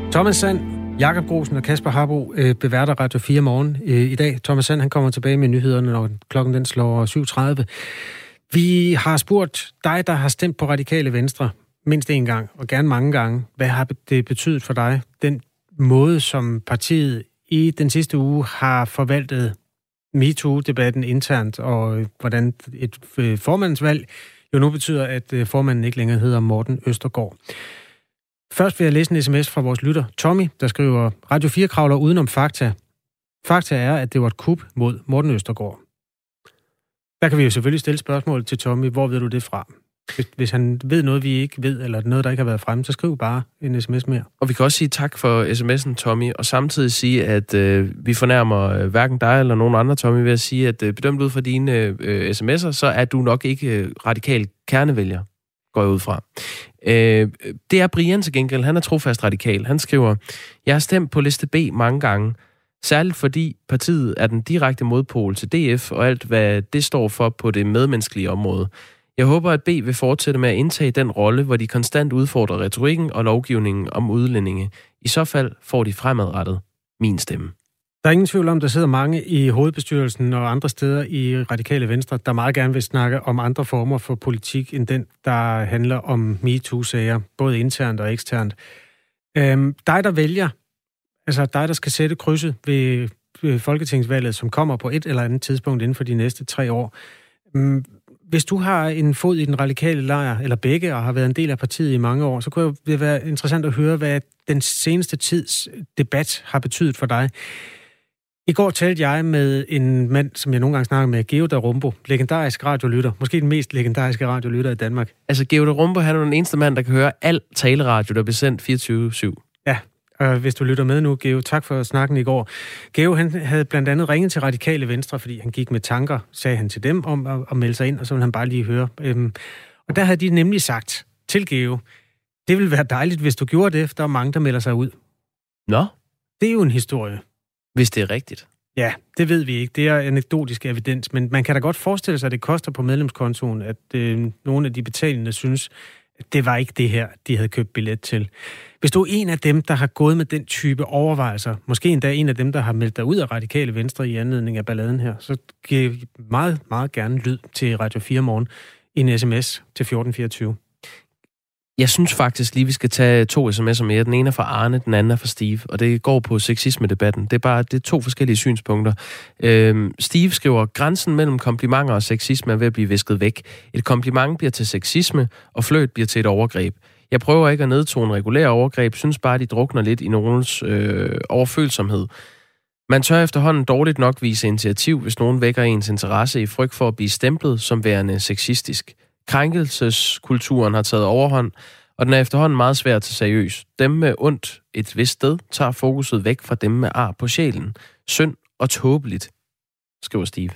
Thomas Sand, Jakob Grosen og Kasper Harbo beværter Radio 4 morgen i dag. Thomas Sand, han kommer tilbage med nyhederne, når klokken den slår 7.30. Vi har spurgt dig, der har stemt på Radikale Venstre, mindst en gang, og gerne mange gange. Hvad har det betydet for dig? Den måde, som partiet i den sidste uge har forvaltet MeToo-debatten internt, og hvordan et formandsvalg jo nu betyder, at formanden ikke længere hedder Morten Østergaard. Først vil jeg læse en sms fra vores lytter, Tommy, der skriver, Radio 4 kravler udenom fakta. Fakta er, at det var et kup mod Morten Østergaard. Der kan vi jo selvfølgelig stille spørgsmål til Tommy. Hvor ved du det fra? Hvis han ved noget, vi ikke ved, eller noget, der ikke har været fremme, så skriv bare en sms mere. Og vi kan også sige tak for sms'en, Tommy, og samtidig sige, at vi fornærmer hverken dig eller nogen andre, Tommy, ved at sige, at bedømt ud fra dine sms'er, så er du nok ikke radikal kernevælger, går jeg ud fra. Det er Brian til gengæld, han er trofast radikal. Han skriver, jeg har stemt på liste B mange gange, særligt fordi partiet er den direkte modpol til DF og alt, hvad det står for på det medmenneskelige område. Jeg håber, at B vil fortsætte med at indtage den rolle, hvor de konstant udfordrer retorikken og lovgivningen om udlændinge. I så fald får de fremadrettet min stemme. Der er ingen tvivl om, at der sidder mange i hovedbestyrelsen og andre steder i Radikale Venstre, der meget gerne vil snakke om andre former for politik, end den, der handler om MeToo-sager, både internt og eksternt. Dig, der vælger, altså dig, der skal sætte krydset ved folketingsvalget, som kommer på et eller andet tidspunkt inden for de næste 3 år. Hvis du har en fod i den radikale lejr, eller begge, og har været en del af partiet i mange år, så kunne det være interessant at høre, hvad den seneste tids debat har betydet for dig. I går talte jeg med en mand, som jeg nogle gange snakker med, Georg Darumbo, legendarisk radiolytter, måske den mest legendariske radiolytter i Danmark. Altså Georg Darumbo, han er den eneste mand, der kan høre al taleradio, der bliver sendt 24/7. Ja, og hvis du lytter med nu, Georg, tak for snakken i går. Georg, han havde blandt andet ringet til Radikale Venstre, fordi han gik med tanker, sagde han til dem om at melde sig ind, og så ville han bare lige høre. Og der havde de nemlig sagt til Georg, det ville være dejligt, hvis du gjorde det, for der er mange, der melder sig ud. Nå? Det er jo en historie. Hvis det er rigtigt. Ja, det ved vi ikke. Det er anekdotisk evidens, men man kan da godt forestille sig, at det koster på medlemskontoen, at nogle af de betalende synes, at det var ikke det her, de havde købt billet til. Hvis du er en af dem, der har gået med den type overvejelser, måske endda en af dem, der har meldt dig ud af Radikale Venstre i anledning af balladen her, så giv meget, meget gerne lyd til Radio 4 morgen i en sms til 1424. Jeg synes faktisk lige, vi skal tage 2 sms'er med. Den ene er fra Arne, den anden er fra Steve, og det går på sexisme-debatten. Det er 2 forskellige synspunkter. Steve skriver, grænsen mellem komplimenter og sexisme er ved at blive visket væk. Et kompliment bliver til sexisme, og fløjt bliver til et overgreb. Jeg prøver ikke at nedtone regulære overgreb, synes bare, de drukner lidt i nogens overfølsomhed. Man tør efterhånden dårligt nok vise initiativ, hvis nogen vækker ens interesse i frygt for at blive stemplet som værende sexistisk. Krænkelseskulturen har taget overhånd, og den er efterhånden meget svær at tage seriøs. Dem med ondt et vist sted tager fokuset væk fra dem med ar på sjælen. Synd og tåbeligt, skriver Steve.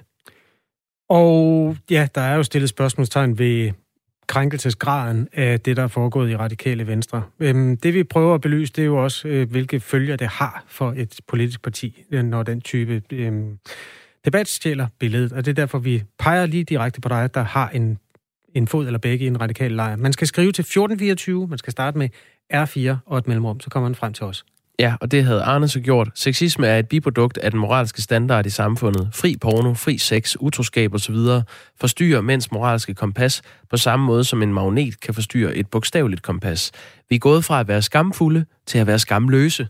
Og ja, der er jo stillet spørgsmålstegn ved krænkelsesgraden af det, der er foregået i Radikale Venstre. Det vi prøver at belyse, det er jo også, hvilke følger det har for et politisk parti, når den type debat stjæler billedet. Og det er derfor, vi peger lige direkte på dig, der har en fod eller begge i en radikal lejr. Man skal skrive til 1424, man skal starte med R4 og et mellemrum, så kommer man frem til os. Ja, og det havde Arne så gjort. Sexisme er et biprodukt af den moralske standard i samfundet. Fri porno, fri sex, utroskab osv. forstyrrer mænds moralske kompas på samme måde som en magnet kan forstyrre et bogstaveligt kompas. Vi er gået fra at være skamfulde til at være skamløse.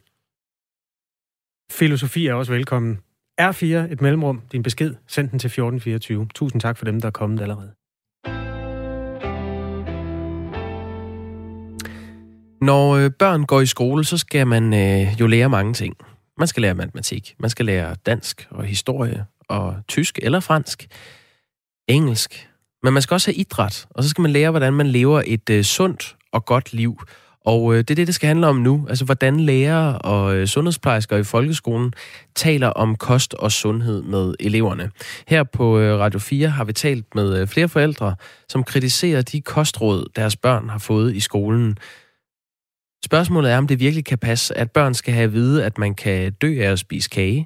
Filosofi er også velkommen. R4, et mellemrum, din besked, send den til 1424. Tusind tak for dem, der er kommet allerede. Når børn går i skole, så skal man jo lære mange ting. Man skal lære matematik, man skal lære dansk og historie og tysk eller fransk, engelsk. Men man skal også have idræt, og så skal man lære, hvordan man lever et sundt og godt liv. Og det er det skal handle om nu. Altså, hvordan lærere og sundhedsplejersker i folkeskolen taler om kost og sundhed med eleverne. Her på Radio 4 har vi talt med flere forældre, som kritiserer de kostråd, deres børn har fået i skolen. Spørgsmålet er, om det virkelig kan passe, at børn skal have at vide, at man kan dø af at spise kage.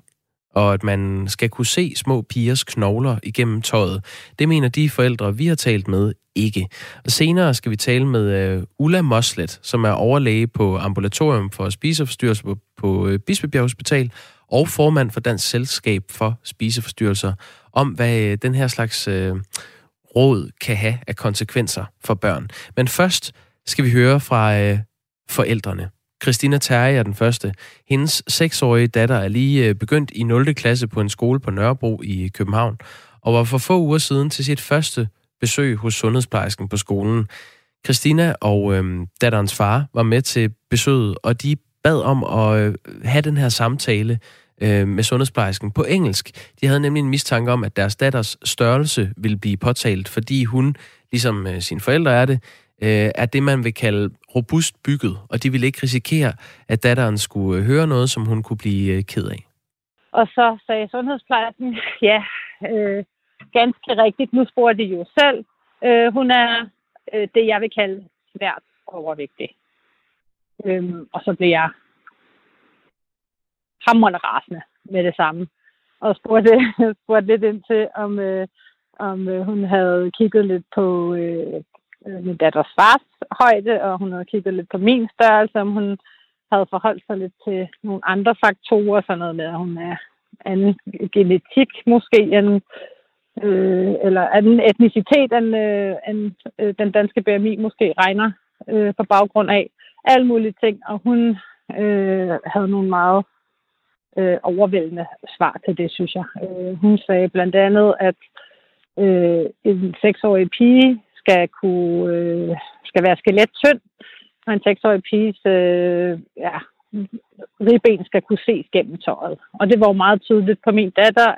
og at man skal kunne se små pigers knogler igennem tøjet. Det mener de forældre, vi har talt med, ikke. Og senere skal vi tale med Ulla Moslet, som er overlæge på ambulatorium for spiseforstyrrelser på Bispebjerg Hospital, og formand for Dansk Selskab for Spiseforstyrrelser, om hvad den her slags råd kan have af konsekvenser for børn. Men først skal vi høre fra forældrene. Christina Terje er den første. Hendes 6-årige datter er lige begyndt i 0. klasse på en skole på Nørrebro i København, og var for få uger siden til sit første besøg hos sundhedsplejersken på skolen. Christina og datterens far var med til besøget, og de bad om at have den her samtale med sundhedsplejersken på engelsk. De havde nemlig en mistanke om, at deres datters størrelse ville blive påtalt, fordi hun, ligesom sine forældre er det, man vil kalde robust bygget, og de ville ikke risikere, at datteren skulle høre noget, som hun kunne blive ked af. Og så sagde sundhedsplejersken, ganske rigtigt, nu spurgte de jo selv. Hun er det, jeg vil kalde svært overvægtig. Og så blev jeg hamrende rasende med det samme. Og spurgte lidt ind til, om hun havde kigget lidt på min datters fars højde, og hun havde kigget lidt på min størrelse, om hun havde forholdt sig lidt til nogle andre faktorer, sådan noget med, at hun er anden genetik måske, eller anden etnicitet, end den danske BMI måske regner på baggrund af. Alle mulige ting, og hun havde nogle meget overvældende svar til det, synes jeg. Hun sagde blandt andet, at en 6-årig pige skal være skelettynd, og en 6-årig piges ribben skal kunne ses gennem tøjet. Og det var jo meget tydeligt på min datter,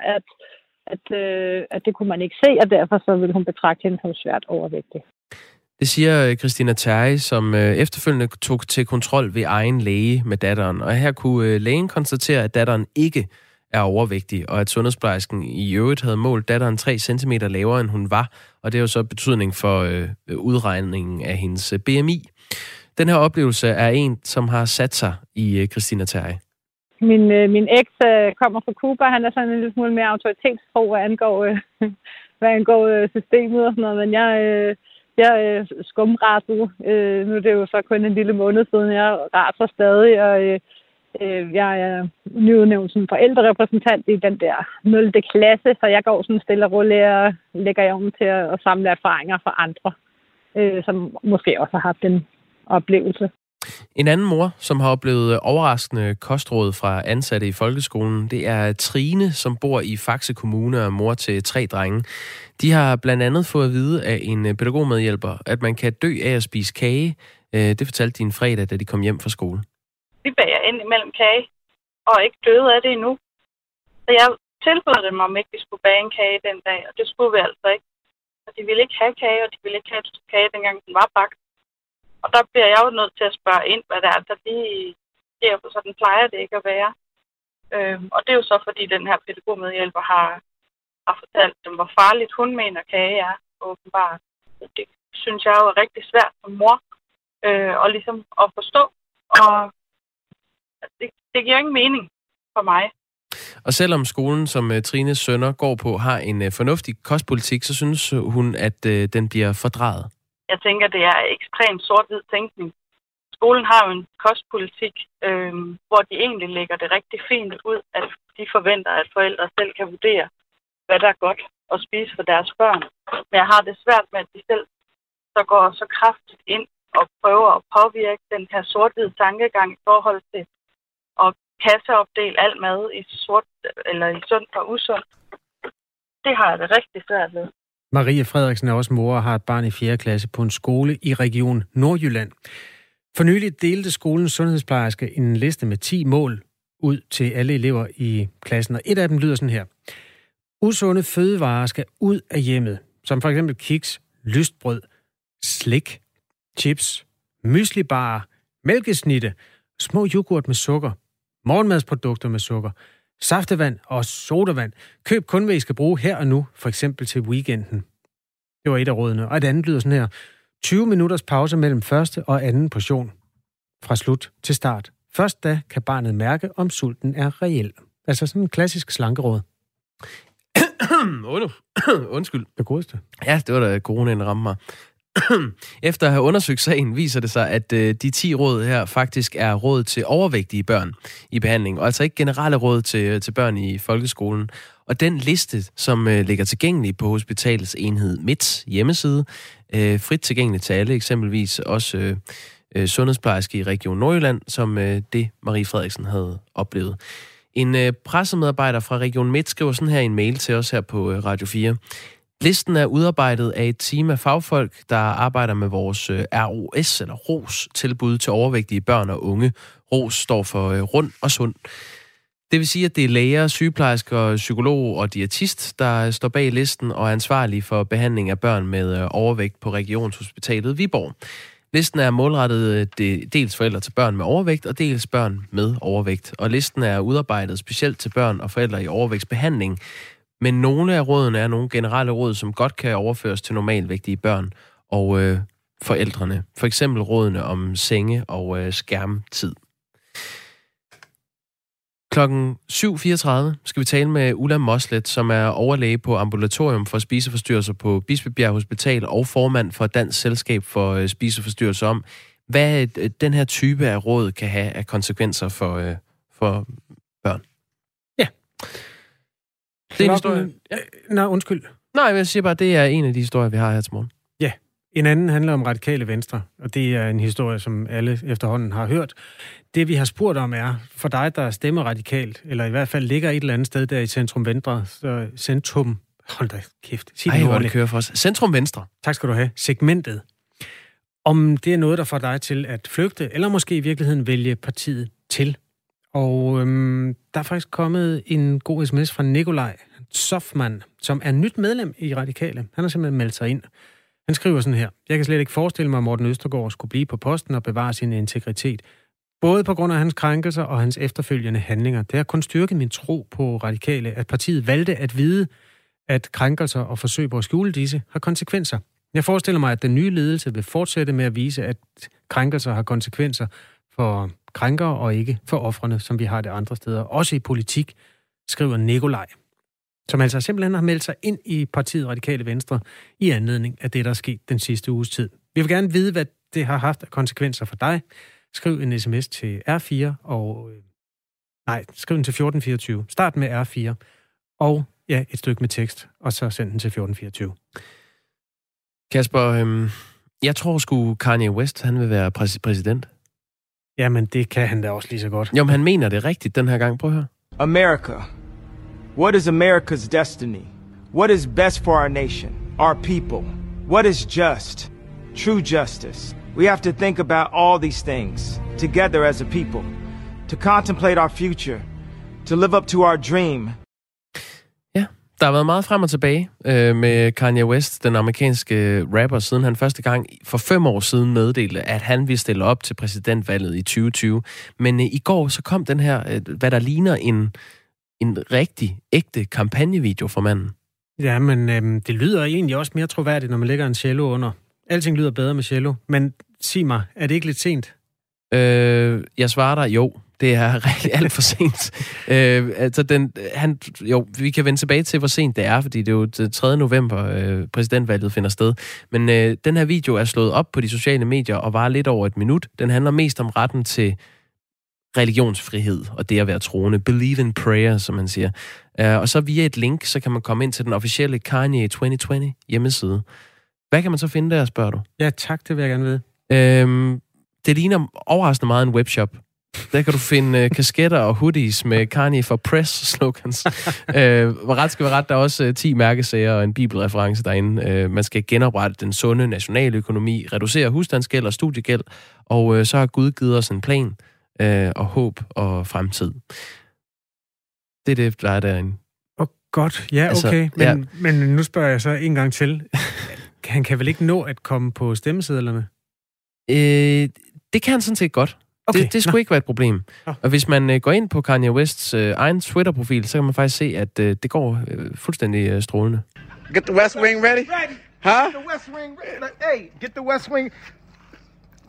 at det kunne man ikke se, og derfor så ville hun betragte hende som svært overvægtig. Det siger Christina Terje, som efterfølgende tog til kontrol ved egen læge med datteren. Og her kunne lægen konstatere, at datteren ikke er overvægtig, og at sundhedsplejersken i øvrigt havde målt datteren 3 cm lavere, end hun var. Og det er jo så betydning for udregningen af hendes BMI. Den her oplevelse er en, som har sat sig i Christina Terje. Min eks kommer fra Cuba. Han er sådan en lille smule mere autoritetstro, hvad angår systemet og sådan noget. Men jeg skumrasede. Nu er det jo så kun en lille måned siden, jeg raser stadig, og jeg er nyudnævnt som forældrerepræsentant i den der 0. klasse, så jeg går sådan stille og roligt og lægger jeg om til at samle erfaringer fra andre, som måske også har haft en oplevelse. En anden mor, som har oplevet overraskende kostråd fra ansatte i folkeskolen, det er Trine, som bor i Faxe Kommune og er mor til 3 drenge. De har blandt andet fået at vide af en pædagogmedhjælper, at man kan dø af at spise kage. Det fortalte de en fredag, da de kom hjem fra skole. Vi bager ind imellem kage, og ikke døde af det endnu. Så jeg tilbød dem, om ikke vi skulle bage en kage den dag, og det skulle vi altså ikke. Og de ville ikke have kage, og de ville ikke have kage, dengang den var bagt. Og der bliver jeg jo nødt til at spørge ind, hvad det er, der lige sker, for sådan plejer det ikke at være. Og det er jo så, fordi den her pædagogmedhjælper har fortalt dem, hvor farligt hun mener kage er, åbenbart. Det synes jeg jo er rigtig svært som mor, og ligesom at forstå. Og det giver ingen mening for mig. Og selvom skolen, som Trines sønner går på, har en fornuftig kostpolitik, så synes hun, at den bliver fordrejet. Jeg tænker, det er ekstremt sort-hvid tænkning. Skolen har jo en kostpolitik, hvor de egentlig lægger det rigtig fint ud, at de forventer, at forældre selv kan vurdere, hvad der er godt at spise for deres børn. Men jeg har det svært med, at de selv så går så kraftigt ind og prøver at påvirke den her sort-hvid tankegang i forhold til at kasseopdele alt mad i sort eller i sundt og usundt. Det har jeg det rigtig svært ved. Marie Frederiksen er også mor og har et barn i 4. klasse på en skole i Region Nordjylland. For nylig delte skolens sundhedsplejerske en liste med 10 mål ud til alle elever i klassen, og et af dem lyder sådan her. Usunde fødevarer skal ud af hjemmet, som for eksempel kiks, lystbrød, slik, chips, myslibarer, mælkesnitte, små yoghurt med sukker, morgenmadsprodukter med sukker, saftevand og sodavand. Køb kun, hvad I skal bruge her og nu, for eksempel til weekenden. Det var et af rådene. Og et andet lyder sådan her. 20 minutters pause mellem første og anden portion. Fra slut til start. Først da kan barnet mærke, om sulten er reel. Altså sådan en klassisk slankeråd. Undskyld. Det godeste. Ja, det var da coronaen ramte mig. Efter at have undersøgt sagen, viser det sig, at de 10 råd her faktisk er råd til overvægtige børn i behandling, og altså ikke generelle råd til børn i folkeskolen. Og den liste, som ligger tilgængelig på hospitalets enhed Midts hjemmeside, frit tilgængelig til alle, eksempelvis også sundhedsplejerske i Region Nordjylland, som det Marie Frederiksen havde oplevet. En pressemedarbejder fra Region Midt skriver sådan her i en mail til os her på Radio 4. Listen er udarbejdet af et team af fagfolk, der arbejder med vores ROS, eller ROS-tilbud til overvægtige børn og unge. ROS står for rund og sund. Det vil sige, at det er læger, sygeplejersker, psykolog og diætist, der står bag listen og er ansvarlige for behandling af børn med overvægt på Regionshospitalet Viborg. Listen er målrettet dels forældre til børn med overvægt og dels børn med overvægt. Og listen er udarbejdet specielt til børn og forældre i overvægtsbehandling. Men nogle af rådene er nogle generelle råd, som godt kan overføres til normalvægtige børn og forældrene. For eksempel rådene om senge og skærmtid. Klokken 7.34 skal vi tale med Ulla Moslet, som er overlæge på ambulatorium for spiseforstyrrelser på Bispebjerg Hospital og formand for Dansk Selskab for Spiseforstyrrelser, om hvad den her type af råd kan have af konsekvenser for børn. Ja. Det er en historie. Nej, undskyld. Nej, jeg siger bare, det er en af de historier, vi har her til morgen. Ja. En anden handler om Radikale Venstre, og det er en historie, som alle efterhånden har hørt. Det, vi har spurgt om, er for dig, der stemmer radikalt, eller i hvert fald ligger et eller andet sted der i Centrum Venstre, så Centrum... Hold da kæft. Ej, hvor det kører for os. Centrum Venstre. Tak skal du have. Segmentet. Om det er noget, der får dig til at flygte, eller måske i virkeligheden vælge partiet til. Og der er faktisk kommet en god sms fra Nikolaj Sofman, som er nyt medlem i Radikale. Han har simpelthen meldt sig ind. Han skriver sådan her: Jeg kan slet ikke forestille mig, at Morten Østergaard skulle blive på posten og bevare sin integritet. Både på grund af hans krænkelser og hans efterfølgende handlinger. Det har kun styrket min tro på Radikale, at partiet valgte at vide, at krænkelser og forsøg på at skjule disse har konsekvenser. Jeg forestiller mig, at den nye ledelse vil fortsætte med at vise, at krænkelser har konsekvenser for krænkere og ikke for ofrene, som vi har det andre steder. Også i politik, skriver Nikolaj, som altså simpelthen har meldt sig ind i partiet Radikale Venstre i anledning af det, der er sket den sidste uges tid. Vi vil gerne vide, hvad det har haft af konsekvenser for dig. Skriv en sms til R4 og... skriv den til 1424. Start med R4 og et stykke med tekst, og så send den til 1424. Kasper, jeg tror sgu Kanye West, han vil være præsident. Jamen, det kan han da også lige så godt. Jo, men han mener det rigtigt den her gang. Prøv at høre. America. What is America's destiny? What is best for our nation, our people? What is just? True justice. We have to think about all these things together as a people, to contemplate our future, to live up to our dream. Ja, der har været meget frem og tilbage med Kanye West, den amerikanske rapper, siden han første gang for 5 år siden meddelte, at han ville stille op til præsidentvalget i 2020. Men i går så kom den her, hvad der ligner en rigtig, ægte kampagnevideo for manden. Ja, men det lyder egentlig også mere troværdigt, når man lægger en cello under. Alting lyder bedre med cello, men sig mig, er det ikke lidt sent? Jeg svarer dig, jo. Det er rigtig alt for sent. Vi kan vende tilbage til, hvor sent det er, fordi det er jo den 3. november, præsidentvalget finder sted. Men den her video er slået op på de sociale medier og varer lidt over 1 minut. Den handler mest om retten til religionsfrihed og det at være troende. Believe in prayer, som man siger. Og så via et link, så kan man komme ind til den officielle Kanye 2020 hjemmeside. Hvad kan man så finde der, spørger du? Ja, tak, det vil jeg gerne vide. Det ligner overraskende meget en webshop. Der kan du finde kasketter og hoodies med Kanye for Press-slogans. Hvor ret skal være ret, der er også 10 mærkesager og en bibelreference derinde. Man skal genoprette den sunde nationaløkonomi, reducere husstandsgæld og studiegæld, og så har Gud givet os en plan og håb og fremtid. Det er det, der er derinde. Godt, ja, okay. Men nu spørger jeg så en gang til. Han kan vel ikke nå at komme på stemmesedlerne? Det kan han sådan set godt. Okay. Det skulle ikke være et problem. Og hvis man går ind på Kanye Wests egen Twitter-profil, så kan man faktisk se, at det går fuldstændig strålende. Get the West Wing ready? Huh? Get the West Wing ready. Hey, get the West Wing.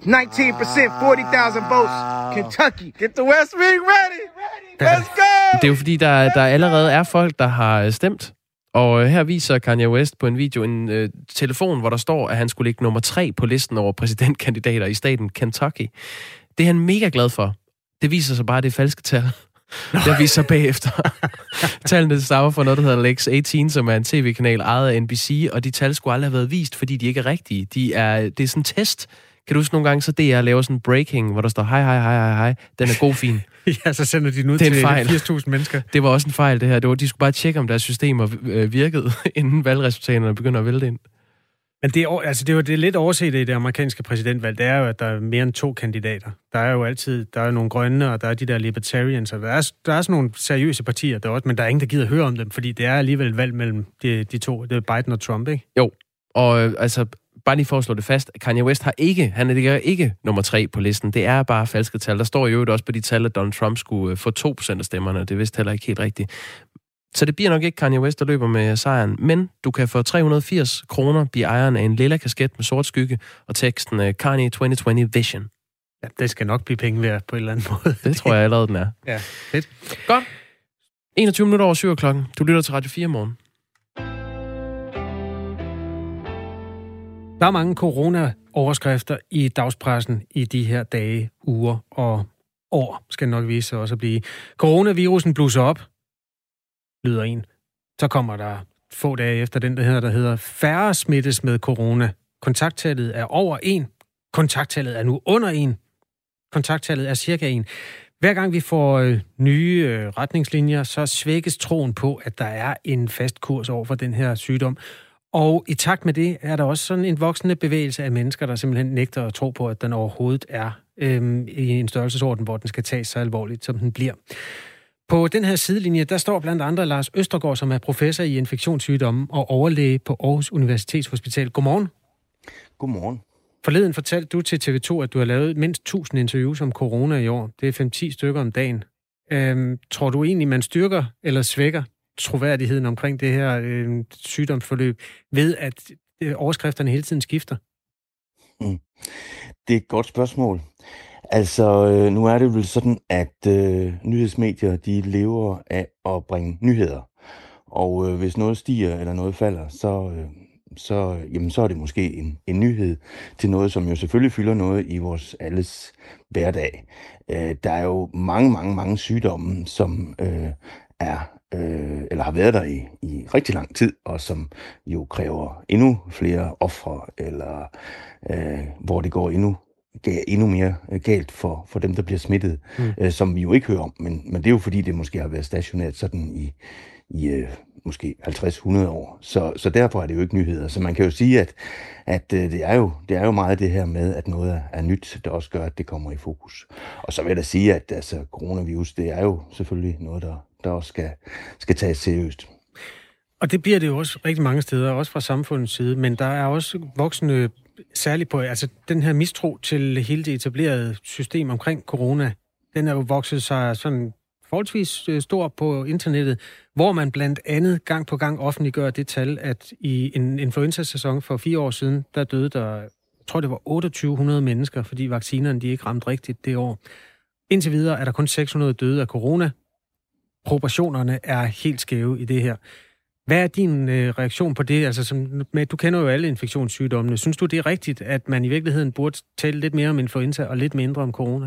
19%, 40,000 votes. Kentucky, get the West Wing ready. Let's go! Det er jo fordi, der allerede er folk, der har stemt. Og her viser Kanye West på en video en telefon, hvor der står, at han skulle ligge nummer 3 på listen over præsidentkandidater i staten Kentucky. Det er han mega glad for. Det viser sig bare, at det er falske tal. Der viser sig bagefter. Tallene stammer fra noget, der hedder Lex 18, som er en tv-kanal ejet af NBC, og de tal skulle aldrig have været vist, fordi de ikke er rigtige. Det er sådan en test. Kan du huske nogle gange, så DR laver sådan en breaking, hvor der står, hej, den er god fin. Ja, så sender de den ud til 80.000 mennesker. Det var også en fejl, det her. De skulle bare tjekke, om deres systemer virkede, inden valgresultaterne begynder at vælte ind. Men det er lidt overset i det amerikanske præsidentvalg, det er jo, at der er mere end 2 kandidater. Der er jo altid, der er nogle grønne, og der er de der libertarians, og der er sådan nogle seriøse partier der også, men der er ingen, der gider høre om dem, fordi det er alligevel et valg mellem de to. Det er Biden og Trump, ikke? Jo, og bare lige for at slå det fast, Kanye West han er ikke nummer 3 på listen. Det er bare falske tal. Der står jo også på de tal, at Donald Trump skulle få 2% af stemmerne. Det er vist heller ikke helt rigtigt. Så det bliver nok ikke Kanye West, der løber med sejren. Men du kan for 380 kroner blive ejeren af en lilla kasket med sort skygge og teksten Kanye 2020 Vision. Ja, det skal nok blive penge værd på en eller anden måde. Det tror jeg allerede, den er. Ja, fedt. Godt. 21 minutter over 7 klokken. Du lytter til Radio 4 morgen. Der er mange corona-overskrifter i dagspressen i de her dage, uger og år, skal nok vise sig også at blive. Coronavirusen blusser op, lyder en. Så kommer der få dage efter den, der hedder færre smittes med corona. Kontakttallet er over 1. Kontakttallet er nu under 1. Kontakttallet er cirka 1. Hver gang vi får nye retningslinjer, så svækkes troen på, at der er en fast kurs over for den her sygdom. Og i takt med det er der også sådan en voksende bevægelse af mennesker, der simpelthen nægter at tro på, at den overhovedet er i en størrelsesorden, hvor den skal tages så alvorligt, som den bliver. På den her sidelinje, der står blandt andre Lars Østergaard, som er professor i infektionssygdomme og overlæge på Aarhus Universitetshospital. Godmorgen. Godmorgen. Forleden fortalte du til TV2, at du har lavet mindst 1000 interviews om corona i år. Det er 5-10 stykker om dagen. Tror du egentlig, man styrker eller svækker troværdigheden omkring det her sygdomsforløb ved, at overskrifterne hele tiden skifter? Det er et godt spørgsmål. Altså, nu er det vel sådan, at nyhedsmedier, de lever af at bringe nyheder. Og hvis noget stiger eller noget falder, så er det måske en nyhed til noget, som jo selvfølgelig fylder noget i vores alles hverdag. Der er jo mange sygdomme, som eller har været der i rigtig lang tid, og som jo kræver endnu flere ofre, eller hvor det går endnu mere galt for dem, der bliver smittet, som vi jo ikke hører om. Men det er jo fordi, det måske har været stationært sådan i måske 50-100 år. Så derfor er det jo ikke nyheder. Så man kan jo sige, at det er jo meget det her med, at noget er nyt, der også gør, at det kommer i fokus. Og så vil jeg da sige, at altså, coronavirus, det er jo selvfølgelig noget, der også skal tages seriøst. Og det bliver det jo også rigtig mange steder, også fra samfundets side, men der er også voksne, særligt på, altså den her mistro til hele det etablerede system omkring corona, den er jo vokset sig sådan forholdsvis stor på internettet, hvor man blandt andet gang på gang offentliggør det tal, at i en influenza-sæson for 4 år siden, der døde der, jeg tror det var 2800 mennesker, fordi vaccinerne de ikke ramte rigtigt det år. Indtil videre er der kun 600 døde af corona. Proportionerne er helt skæve i det her. Hvad er din reaktion på det? Altså, du kender jo alle infektionssygdommene. Synes du, det er rigtigt, at man i virkeligheden burde tale lidt mere om influenza og lidt mindre om corona?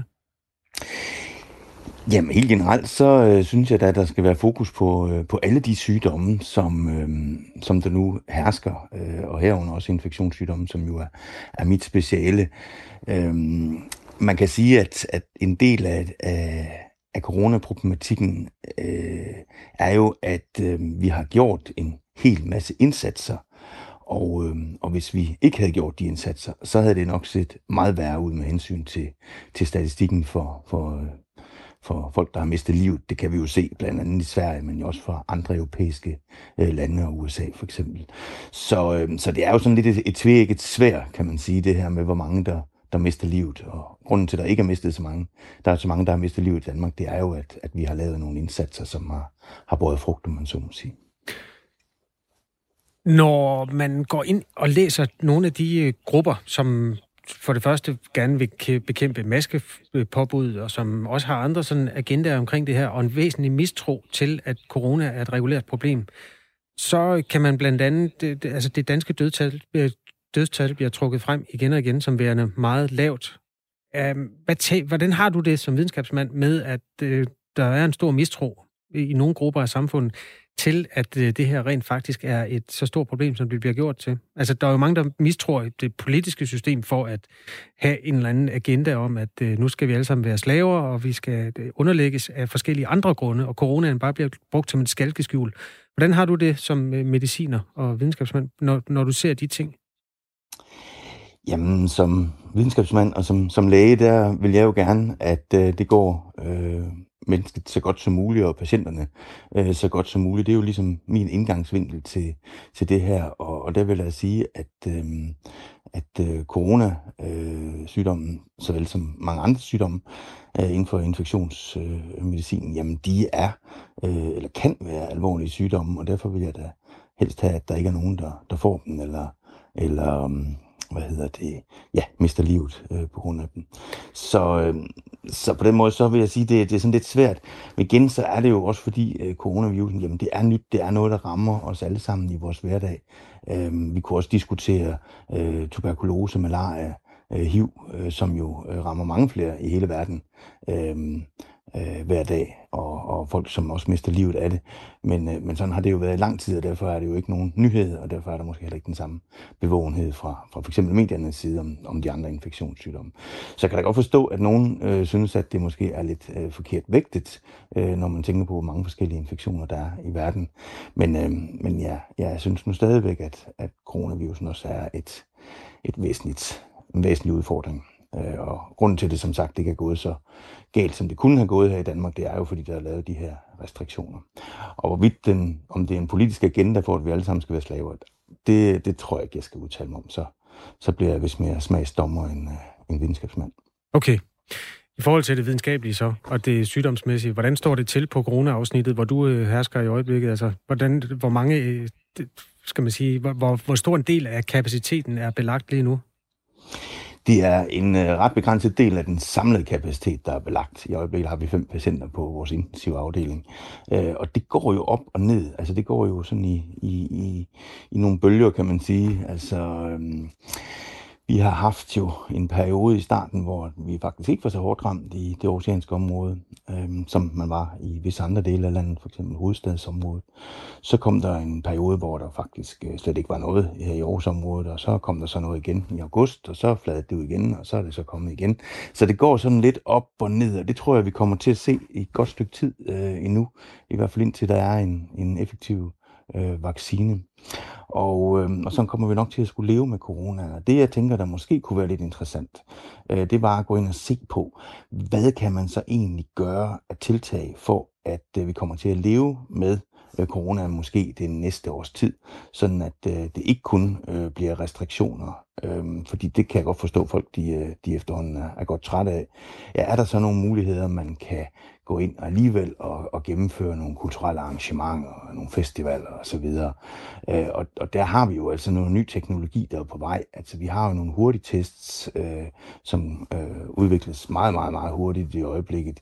Jamen helt generelt, så synes jeg, at der skal være fokus på alle de sygdomme, som der nu hersker, og herunder også infektionssygdomme, som jo er mit speciale. Man kan sige, at en del af coronaproblematikken er jo, at vi har gjort en hel masse indsatser, og hvis vi ikke havde gjort de indsatser, så havde det nok set meget værre ud med hensyn til statistikken for folk, der har mistet livet. Det kan vi jo se blandt andet i Sverige, men også fra andre europæiske lande og USA for eksempel. Så det er jo sådan lidt et tveægget sværd, kan man sige, det her med, hvor mange der mister livet. Og grunden til, at der ikke er mistet så mange, der er så mange, der har mistet livet i Danmark, det er jo, at vi har lavet nogle indsatser, som har båret frugt, om man så må sige. Når man går ind og læser nogle af de grupper, som for det første gerne vil bekæmpe maskepåbud, og som også har andre sådan agendaer omkring det her, og en væsentlig mistro til, at corona er et regulært problem, så kan man blandt andet, det danske dødstal bliver trukket frem igen og igen som værende meget lavt. Hvordan har du det som videnskabsmand med, at der er en stor mistro i nogle grupper af samfundet til, at det her rent faktisk er et så stort problem, som det bliver gjort til? Altså, der er jo mange, der mistror det politiske system for at have en eller anden agenda om, at nu skal vi alle sammen være slaver, og vi skal underlægges af forskellige andre grunde, og coronaen bare bliver brugt som et skalkeskjul. Hvordan har du det som mediciner og videnskabsmand, når du ser de ting? Jamen, som videnskabsmand og som læge, der vil jeg jo gerne, at det går mennesket så godt som muligt, og patienterne så godt som muligt. Det er jo ligesom min indgangsvinkel til det her, og der vil jeg sige, at coronasygdommen, såvel som mange andre sygdomme inden for infektionsmedicin, jamen de er, eller kan være alvorlige sygdomme, og derfor vil jeg da helst have, at der ikke er nogen, der får dem, eller mister livet på grund af dem. Så på den måde, så vil jeg sige, det er sådan lidt svært. Men igen, så er det jo også fordi coronavirusen, jamen det er nyt, det er noget, der rammer os alle sammen i vores hverdag. Vi kunne også diskutere tuberkulose, malaria, HIV, som jo rammer mange flere i hele verden hver dag, og folk, som også mister livet af det. Men sådan har det jo været i lang tid, og derfor er det jo ikke nogen nyhed, og derfor er der måske heller ikke den samme bevågenhed fra for eksempel mediernes side om de andre infektionssygdomme. Så jeg kan da godt forstå, at nogen synes, at det måske er lidt forkert vægtet, når man tænker på, hvor mange forskellige infektioner der er i verden. Men jeg synes nu stadigvæk, at coronavirusen også er en væsentlig udfordring. Og grunden til det, som sagt, ikke er gået så galt, som det kunne have gået her i Danmark, det er jo, fordi der er lavet de her restriktioner. Og om det er en politisk agenda for, at vi alle sammen skal være slaver, det tror jeg ikke, jeg skal udtale mig om. Så bliver jeg vist mere smagsdommer end videnskabsmand. Okay. I forhold til det videnskabelige så, og det sygdomsmæssige, hvordan står det til på corona-afsnittet, hvor du hersker i øjeblikket? Altså, hvor mange, skal man sige, hvor stor en del af kapaciteten er belagt lige nu? Det er en ret begrænset del af den samlede kapacitet, der er belagt. I øjeblikket har vi 5 patienter på vores intensive afdeling. Og det går jo op og ned. Altså det går jo sådan i nogle bølger, kan man sige. Altså vi har haft jo en periode i starten, hvor vi faktisk ikke var så hårdt ramt i det oceanske område, som man var i visse andre dele af landet, f.eks. hovedstadsområdet. Så kom der en periode, hvor der faktisk slet ikke var noget her i Aarhusområdet, og så kom der så noget igen i august, og så fladede det ud igen, og så er det så kommet igen. Så det går sådan lidt op og ned, og det tror jeg, vi kommer til at se i et godt stykke tid endnu, i hvert fald indtil der er en effektiv vaccine. Og så kommer vi nok til at skulle leve med corona. Og det, jeg tænker, der måske kunne være lidt interessant, det var at gå ind og se på, hvad kan man så egentlig gøre af tiltag for, at vi kommer til at leve med corona måske det næste års tid, sådan at det ikke kun bliver restriktioner. Fordi det kan jeg godt forstå, folk de efterhånden er godt trætte af. Ja, er der så nogle muligheder, man kan gå ind alligevel og gennemføre nogle kulturelle arrangementer, nogle festivaler osv. Og der har vi jo altså noget ny teknologi, der er på vej. Altså vi har jo nogle hurtigtests, som udvikles meget, meget, meget hurtigt i øjeblikket.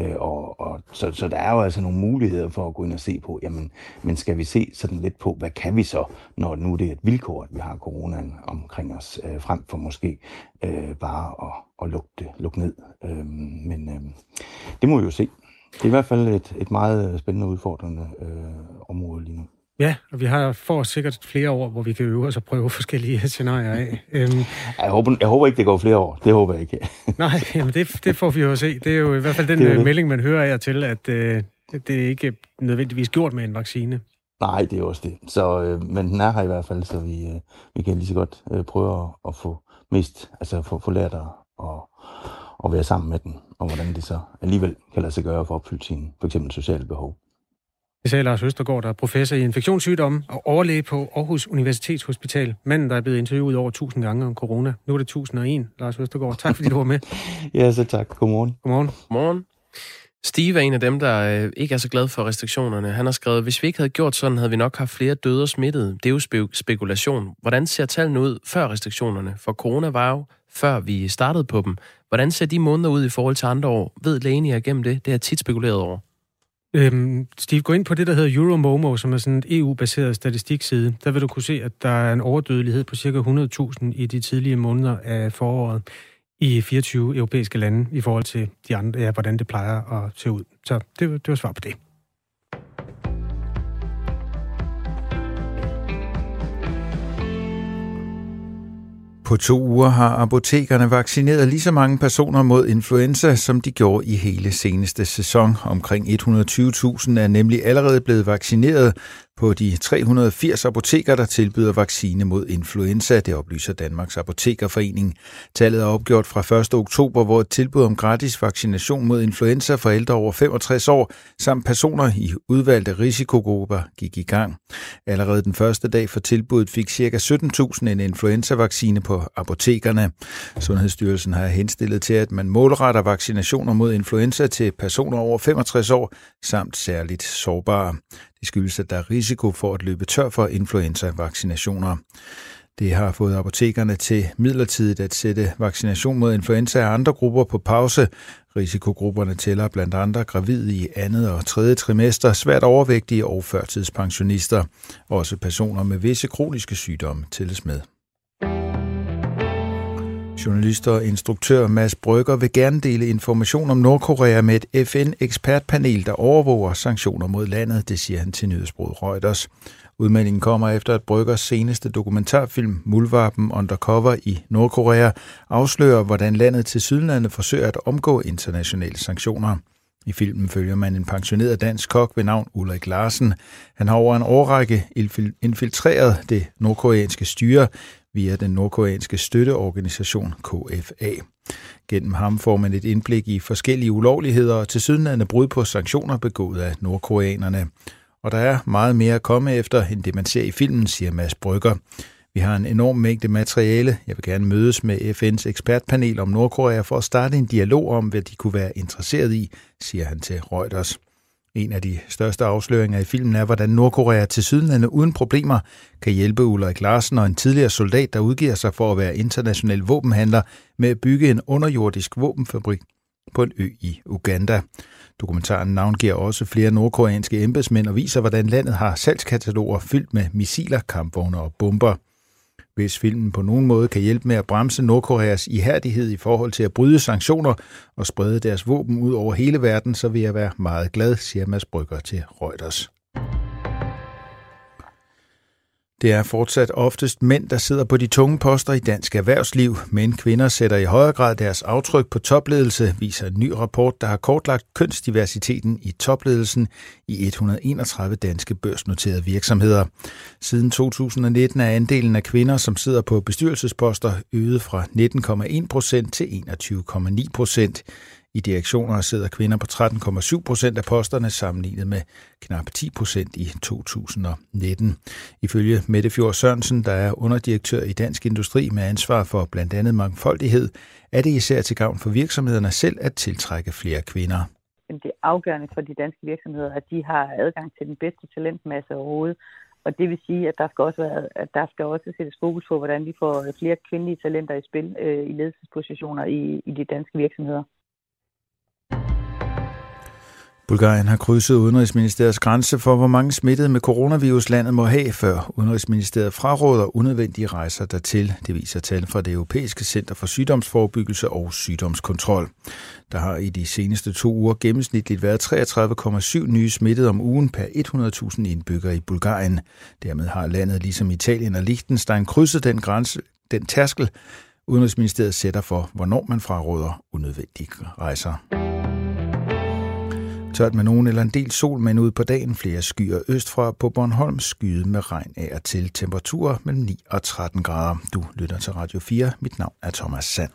Så der er jo altså nogle muligheder for at gå ind og se på, jamen, men skal vi se sådan lidt på, hvad kan vi så, når nu det er et vilkår, at vi har coronaen omkring os, frem for måske bare at lukke ned. Men det må vi jo se. Det er i hvert fald et meget spændende og udfordrende område lige nu. Ja, og vi får sikkert flere år, hvor vi kan øve os og prøve forskellige scenarier af. Jeg håber ikke, det går flere år. Det håber jeg ikke. Nej, jamen det får vi jo at se. Det er jo i hvert fald den melding, man hører af til, at det er ikke nødvendigvis gjort med en vaccine. Nej, det er også det. Så, men den er her i hvert fald, så vi kan lige så godt prøve at få lært at være sammen med den, og hvordan det så alligevel kan lade sig gøre for at opfylde sine for eksempel sociale behov. Det sagde Lars Østergaard, der er professor i infektionssygdomme og overlæge på Aarhus Universitetshospital. Manden, der er blevet interviewet over 1000 gange om corona. Nu er det 1001, Lars Østergaard. Tak fordi du var med. Ja, så tak. Godmorgen. Godmorgen. Godmorgen. Steve er en af dem, der ikke er så glad for restriktionerne. Han har skrevet, hvis vi ikke havde gjort sådan, havde vi nok haft flere døde og smittede. Det er jo spekulation. Hvordan ser tallene ud før restriktionerne? For corona var jo, før vi startede på dem. Hvordan ser de måneder ud i forhold til andre år? Ved lægen igennem det? Det er tit spekuleret over. Steve, gå ind på det, der hedder Euromomo, som er sådan et EU-baseret statistikside. Der vil du kunne se, at der er en overdødelighed på ca. 100.000 i de tidlige måneder af foråret i 24 europæiske lande i forhold til de andre, hvordan det plejer at se ud. Så det var svar på det. På 2 uger har apotekerne vaccineret lige så mange personer mod influenza, som de gjorde i hele seneste sæson. Omkring 120.000 er nemlig allerede blevet vaccineret på de 380 apoteker, der tilbyder vaccine mod influenza. Det oplyser Danmarks Apotekerforening. Tallet er opgjort fra 1. oktober, hvor et tilbud om gratis vaccination mod influenza for ældre over 65 år, samt personer i udvalgte risikogrupper, gik i gang. Allerede den første dag for tilbuddet fik ca. 17.000 en influenza-vaccine på apotekerne. Sundhedsstyrelsen har henstillet til, at man målretter vaccinationer mod influenza til personer over 65 år, samt særligt sårbare. Det skyldes, at der er risiko for at løbe tør for influenza-vaccinationer. Det har fået apotekerne til midlertidigt at sætte vaccination mod influenza af andre grupper på pause. Risikogrupperne tæller blandt andre gravide i 2. og 3. trimester, svært overvægtige og førtidspensionister. Også personer med visse kroniske sygdomme tælles med. Journalist og instruktør Mads Brügger vil gerne dele information om Nordkorea med et FN-ekspertpanel, der overvåger sanktioner mod landet, det siger han til nyhedsbureauet Reuters. Udmeldingen kommer efter, at Brüggers seneste dokumentarfilm Muldvarpen Undercover i Nordkorea afslører, hvordan landet tilsyneladende forsøger at omgå internationale sanktioner. I filmen følger man en pensioneret dansk kok ved navn Ulrik Larsen. Han har over en årrække infiltreret det nordkoreanske styre via den nordkoreanske støtteorganisation KFA. Gennem ham får man et indblik i forskellige ulovligheder og tilsyneladende brud på sanktioner begået af nordkoreanerne. Og der er meget mere at komme efter, end det man ser i filmen, siger Mads Brügger. Vi har en enorm mængde materiale. Jeg vil gerne mødes med FN's ekspertpanel om Nordkorea for at starte en dialog om, hvad de kunne være interesseret i, siger han til Reuters. En af de største afsløringer i filmen er, hvordan Nordkorea tilsyneladende uden problemer kan hjælpe Ulrik Larsen og en tidligere soldat, der udgiver sig for at være international våbenhandler, med at bygge en underjordisk våbenfabrik på en ø i Uganda. Dokumentaren navngiver også flere nordkoreanske embedsmænd og viser, hvordan landet har salgskataloger fyldt med missiler, kampvogne og bomber. Hvis filmen på nogen måde kan hjælpe med at bremse Nordkoreas ihærdighed i forhold til at bryde sanktioner og sprede deres våben ud over hele verden, så vil jeg være meget glad, siger Mads Brügger til Reuters. Det er fortsat oftest mænd, der sidder på de tunge poster i dansk erhvervsliv, men kvinder sætter i højere grad deres aftryk på topledelse, viser en ny rapport, der har kortlagt kønsdiversiteten i topledelsen i 131 danske børsnoterede virksomheder. Siden 2019 er andelen af kvinder, som sidder på bestyrelsesposter, øget fra 19,1% til 21,9%. I direktioner sidder kvinder på 13,7% af posterne, sammenlignet med knap 10% i 2019. Ifølge Mette Fjord Sørensen, der er underdirektør i Dansk Industri med ansvar for blandt andet mangfoldighed, er det især til gavn for virksomhederne selv at tiltrække flere kvinder. Det er afgørende for de danske virksomheder, at de har adgang til den bedste talentmasse overhovedet. Og det vil sige, at der skal også sættes fokus på, hvordan vi får flere kvindelige talenter i spil i ledelsespositioner i de danske virksomheder. Bulgarien har krydset Udenrigsministeriets grænse for, hvor mange smittede med coronavirus landet må have, før Udenrigsministeriet fraråder unødvendige rejser dertil. Det viser tal fra det Europæiske Center for Sygdomsforebyggelse og Sygdomskontrol. Der har i de seneste 2 uger gennemsnitligt været 33,7 nye smittede om ugen per 100.000 indbyggere i Bulgarien. Dermed har landet ligesom Italien og Liechtenstein krydset den tærskel, Udenrigsministeriet sætter for, hvornår man fraråder unødvendige rejser. Tørt med nogen eller en del sol, men ud på dagen flere skyer østfra. På Bornholm skyet med regn af og til, temperaturer mellem 9 og 13 grader. Du lytter til Radio 4. Mit navn er Thomas Sand.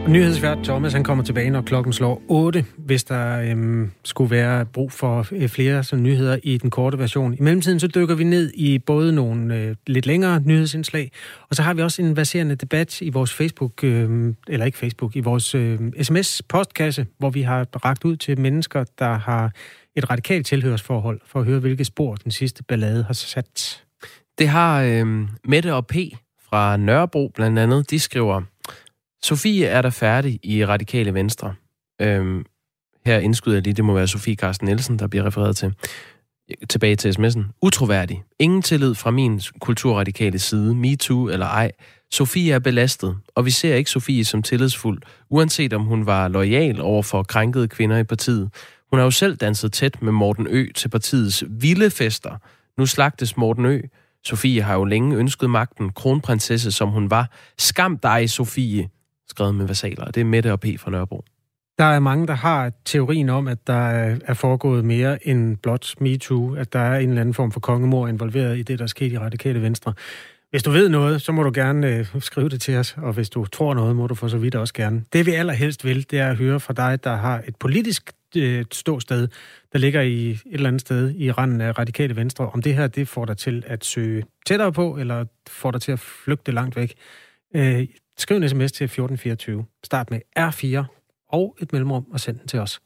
Nyhedsvært Thomas, han kommer tilbage, når klokken slår 8, hvis der skulle være brug for flere sådan nyheder i den korte version. I mellemtiden så dykker vi ned i både nogle lidt længere nyhedsindslag, og så har vi også en verserende debat i vores Facebook, eller ikke Facebook, i vores sms-postkasse, hvor vi har rakt ud til mennesker, der har et radikalt tilhørsforhold, for at høre, hvilke spor den sidste ballade har sat. Det har Mette og P. fra Nørrebro blandt andet, de skriver: Sofie er der færdig i Radikale Venstre. Her indskyder jeg lige, det må være Sofie Carsten Nielsen, der bliver refereret til. Tilbage til sms'en. Utroværdig. Ingen tillid fra min kulturradikale side. MeToo eller ej. Sofie er belastet, og vi ser ikke Sofie som tillidsfuld, uanset om hun var loyal over for krænkede kvinder i partiet. Hun har jo selv danset tæt med Morten Ø til partiets vilde fester. Nu slagtes Morten Ø. Sofie har jo længe ønsket magten, kronprinsesse som hun var. Skam dig, Sofie, skrevet med versaler. Det er Mette og P. fra Nørrebro. Der er mange, der har teorien om, at der er foregået mere end blot MeToo, at der er en eller anden form for kongemord involveret i det, der er sket i Radikale Venstre. Hvis du ved noget, så må du gerne skrive det til os, og hvis du tror noget, må du for så vidt også gerne. Det vi allerhelst vil, det er at høre fra dig, der har et politisk ståsted, der ligger i et eller andet sted i randen af Radikale Venstre. Om det her, det får dig til at søge tættere på, eller får dig til at flygte langt væk. Skriv en sms til 1424. Start med R4 og et mellemrum og send den til os.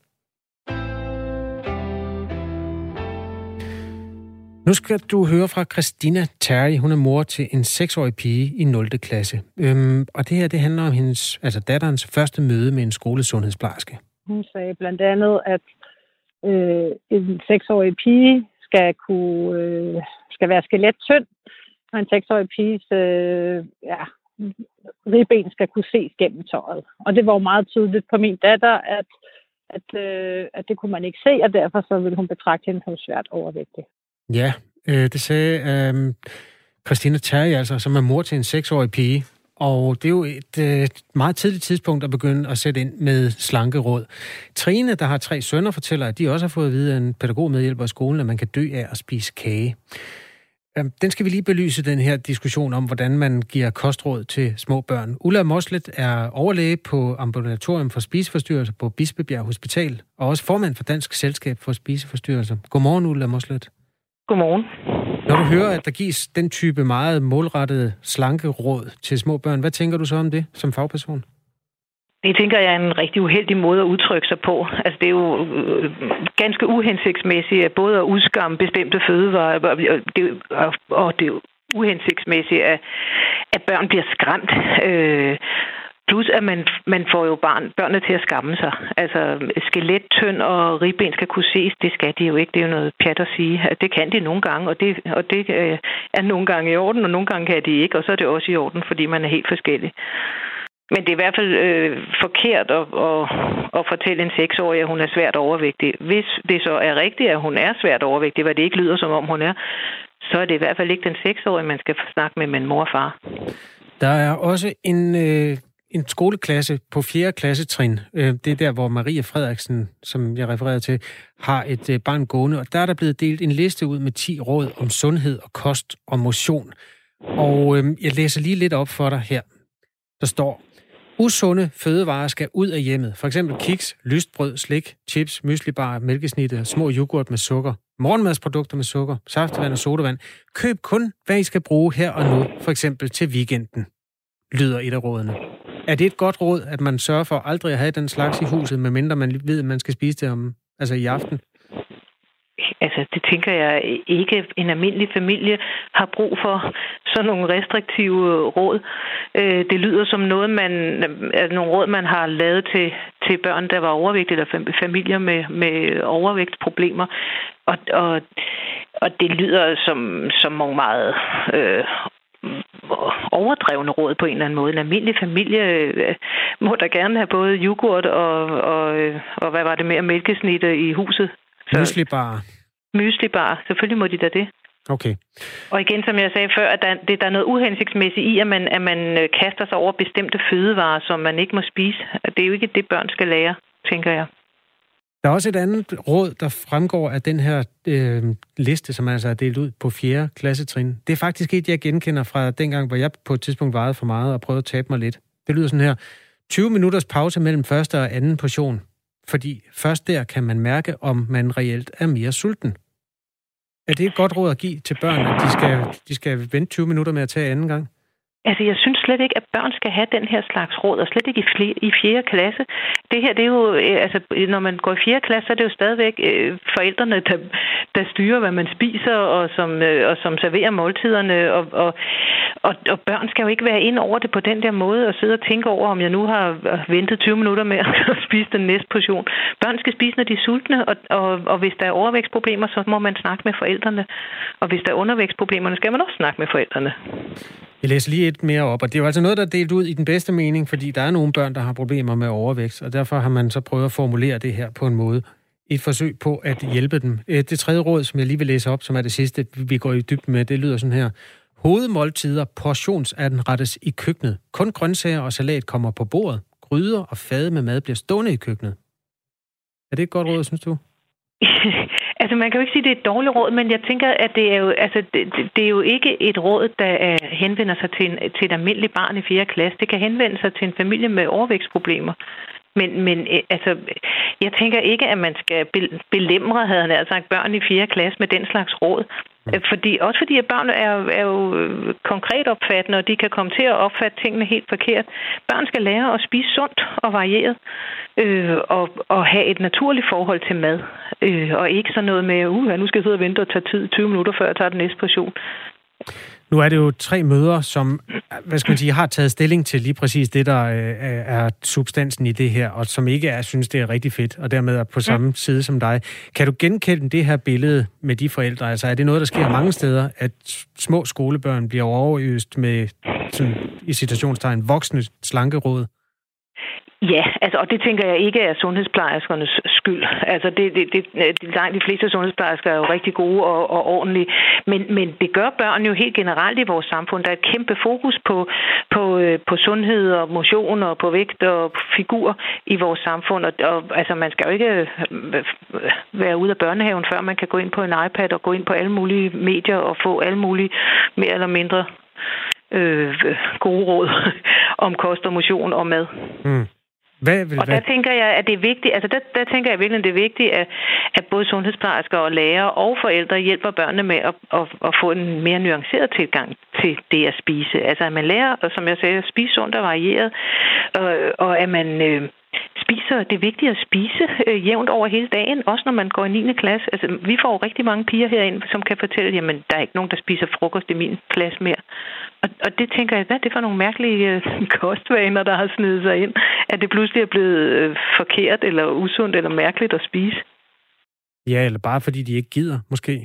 Nu skal du høre fra Christina Terry. Hun er mor til en 6-årig pige i 0. klasse. Og det her, det handler om hendes, altså datterens første møde med en skolesundhedsplejerske. Hun sagde blandt andet, at en 6-årig pige skal være skelettynd, og en 6-årig piges ribben skal kunne ses gennem tøjet. Og det var jo meget tydeligt på min datter, at det kunne man ikke se, og derfor så ville hun betragte hende som svært overvægtig. Ja, det sagde Christina Terry, altså, som er mor til en 6-årig pige. Og det er jo et meget tidligt tidspunkt at begynde at sætte ind med slankeråd. Trine, der har 3 sønner, fortæller, at de også har fået at vide af en pædagogmedhjælper i skolen, at man kan dø af at spise kage. Den skal vi lige belyse, den her diskussion om, hvordan man giver kostråd til små børn. Ulla Moslet er overlæge på Ambulatorium for Spiseforstyrrelser på Bispebjerg Hospital, og også formand for Dansk Selskab for Spiseforstyrrelser. Godmorgen, Ulla Moslet. Godmorgen. Når du hører, at der gives den type meget målrettede slankeråd til små børn, hvad tænker du så om det som fagperson? Det tænker jeg er en rigtig uheldig måde at udtrykke sig på. Altså det er jo ganske uhensigtsmæssigt både at udskamme bestemte fødevarer, og det er jo uhensigtsmæssigt, at børn bliver skræmt. Plus at man får jo børnene til at skamme sig. Altså skelettynd og ribben skal kunne ses, det skal de jo ikke. Det er jo noget pjat at sige. Det kan de nogle gange, og det er nogle gange i orden, og nogle gange kan de ikke. Og så er det også i orden, fordi man er helt forskellig. Men det er i hvert fald forkert at fortælle en 6-årig, at hun er svært overvægtig. Hvis det så er rigtigt, at hun er svært overvægtig, hvad det ikke lyder som om hun er, så er det i hvert fald ikke den 6-årige, man skal snakke med mor og far. Der er også en skoleklasse på 4. klassetrin. Det er der, hvor Maria Frederiksen, som jeg refererede til, har et barn gående. Og der er der blevet delt en liste ud med 10 råd om sundhed og kost og motion. Og jeg læser lige lidt op for dig her. Der står: usunde fødevarer skal ud af hjemmet. For eksempel kiks, lystbrød, slik, chips, myslibar, mælkesnitte, små yoghurt med sukker, morgenmadsprodukter med sukker, saftevand og sodavand. Køb kun, hvad I skal bruge her og nu, for eksempel til weekenden, lyder et af rådene. Er det et godt råd, at man sørger for aldrig at have den slags i huset, medmindre man ved, at man skal spise det i aften? Altså, det tænker jeg ikke. En almindelig familie har brug for sådan nogle restriktive råd. Det lyder som nogle råd, man har lavet til børn, der var overvægtige, eller familier med overvægtsproblemer. Og det lyder som nogle meget overdrevne råd på en eller anden måde. En almindelig familie må da gerne have både yoghurt og hvad var det mere, mælkesnitte i huset. Myslibar. Selvfølgelig må de da det. Okay. Og igen, som jeg sagde før, at der er noget uhensigtsmæssigt i, at man kaster sig over bestemte fødevarer, som man ikke må spise. Det er jo ikke det, børn skal lære, tænker jeg. Der er også et andet råd, der fremgår af den her liste, som altså er delt ud på 4. klassetrin. Det er faktisk et, jeg genkender fra dengang, hvor jeg på et tidspunkt vejede for meget og prøvede at tabe mig lidt. Det lyder sådan her: 20 minutters pause mellem første og anden portion, fordi først der kan man mærke, om man reelt er mere sulten. Er det et godt råd at give til børn, at de skal vente 20 minutter med at tage anden gang? Altså, jeg synes slet ikke, at børn skal have den her slags råd, og slet ikke i 4. klasse. Det her, det er jo, altså, når man går i 4. klasse, så er det jo stadigvæk forældrene, der styrer, hvad man spiser, og som serverer måltiderne, og børn skal jo ikke være ind over det på den der måde, og sidde og tænke over, om jeg nu har ventet 20 minutter med at spise den næste portion. Børn skal spise, når de er sultne, og hvis der er overvægtsproblemer, så må man snakke med forældrene. Og hvis der er undervægtsproblemer, skal man også snakke med forældrene. Jeg læser lige et mere op, og det er jo altså noget, der er delt ud i den bedste mening, fordi der er nogle børn, der har problemer med overvægt, og derfor har man så prøvet at formulere det her på en måde. Et forsøg på at hjælpe dem. Det tredje råd, som jeg lige vil læse op, som er det sidste, vi går i dybden med, det lyder sådan her. Hovedmåltider portionsanrettes i køkkenet. Kun grøntsager og salat kommer på bordet. Gryder og fade med mad bliver stående i køkkenet. Er det et godt råd, synes du? Altså, man kan jo ikke sige, at det er et dårligt råd, men jeg tænker, at det er jo, altså, det er jo ikke et råd, der henvender sig til et almindeligt barn i 4. klasse. Det kan henvende sig til en familie med overvægtsproblemer. Men altså, jeg tænker ikke, at man skal belemre, havde han altså sagt, børn i 4. klasse med den slags råd. Fordi at børn er jo konkret opfattende, og de kan komme til at opfatte tingene helt forkert. Børn skal lære at spise sundt og varieret, og have et naturligt forhold til mad. Og ikke sådan noget med, nu skal jeg sidde og vente og tage tid 20 minutter, før jeg tager den næste portion. Nu er det jo 3 mødre, som har taget stilling til lige præcis det, der er substansen i det her, og som ikke synes, det er rigtig fedt, og dermed er på samme side som dig. Kan du genkende det her billede med de forældre? Altså, er det noget, der sker mange steder, at små skolebørn bliver overøst med, sådan, i citationstegn, voksne slankeråd? Ja, altså, og det tænker jeg ikke er sundhedsplejerskernes skyld. Altså, langt de fleste sundhedsplejersker er jo rigtig gode og ordentlige, men det gør børn jo helt generelt i vores samfund. Der er et kæmpe fokus på sundhed og motion og på vægt og figur i vores samfund, og altså, man skal jo ikke være ude af børnehaven, før man kan gå ind på en iPad og gå ind på alle mulige medier og få alle mulige mere eller mindre gode råd om kost og motion og mad. Og der tænker jeg, at det er vigtigt, altså der tænker jeg virkelig, at det er vigtigt, at både sundhedsplejersker og lærere og forældre hjælper børnene med at få en mere nuanceret tilgang til det at spise. Altså at man lærer, som jeg sagde, at spise sundt og varieret, og at man spiser, det er vigtigt at spise jævnt over hele dagen, også når man går i 9. klasse. Altså, vi får jo rigtig mange piger herind, som kan fortælle, jamen, der er ikke nogen, der spiser frokost i min klasse mere. Og det tænker jeg, hvad er det for nogle mærkelige kostvaner, der har snedet sig ind, at det pludselig er blevet forkert, eller usundt, eller mærkeligt at spise. Ja, eller bare fordi de ikke gider, måske.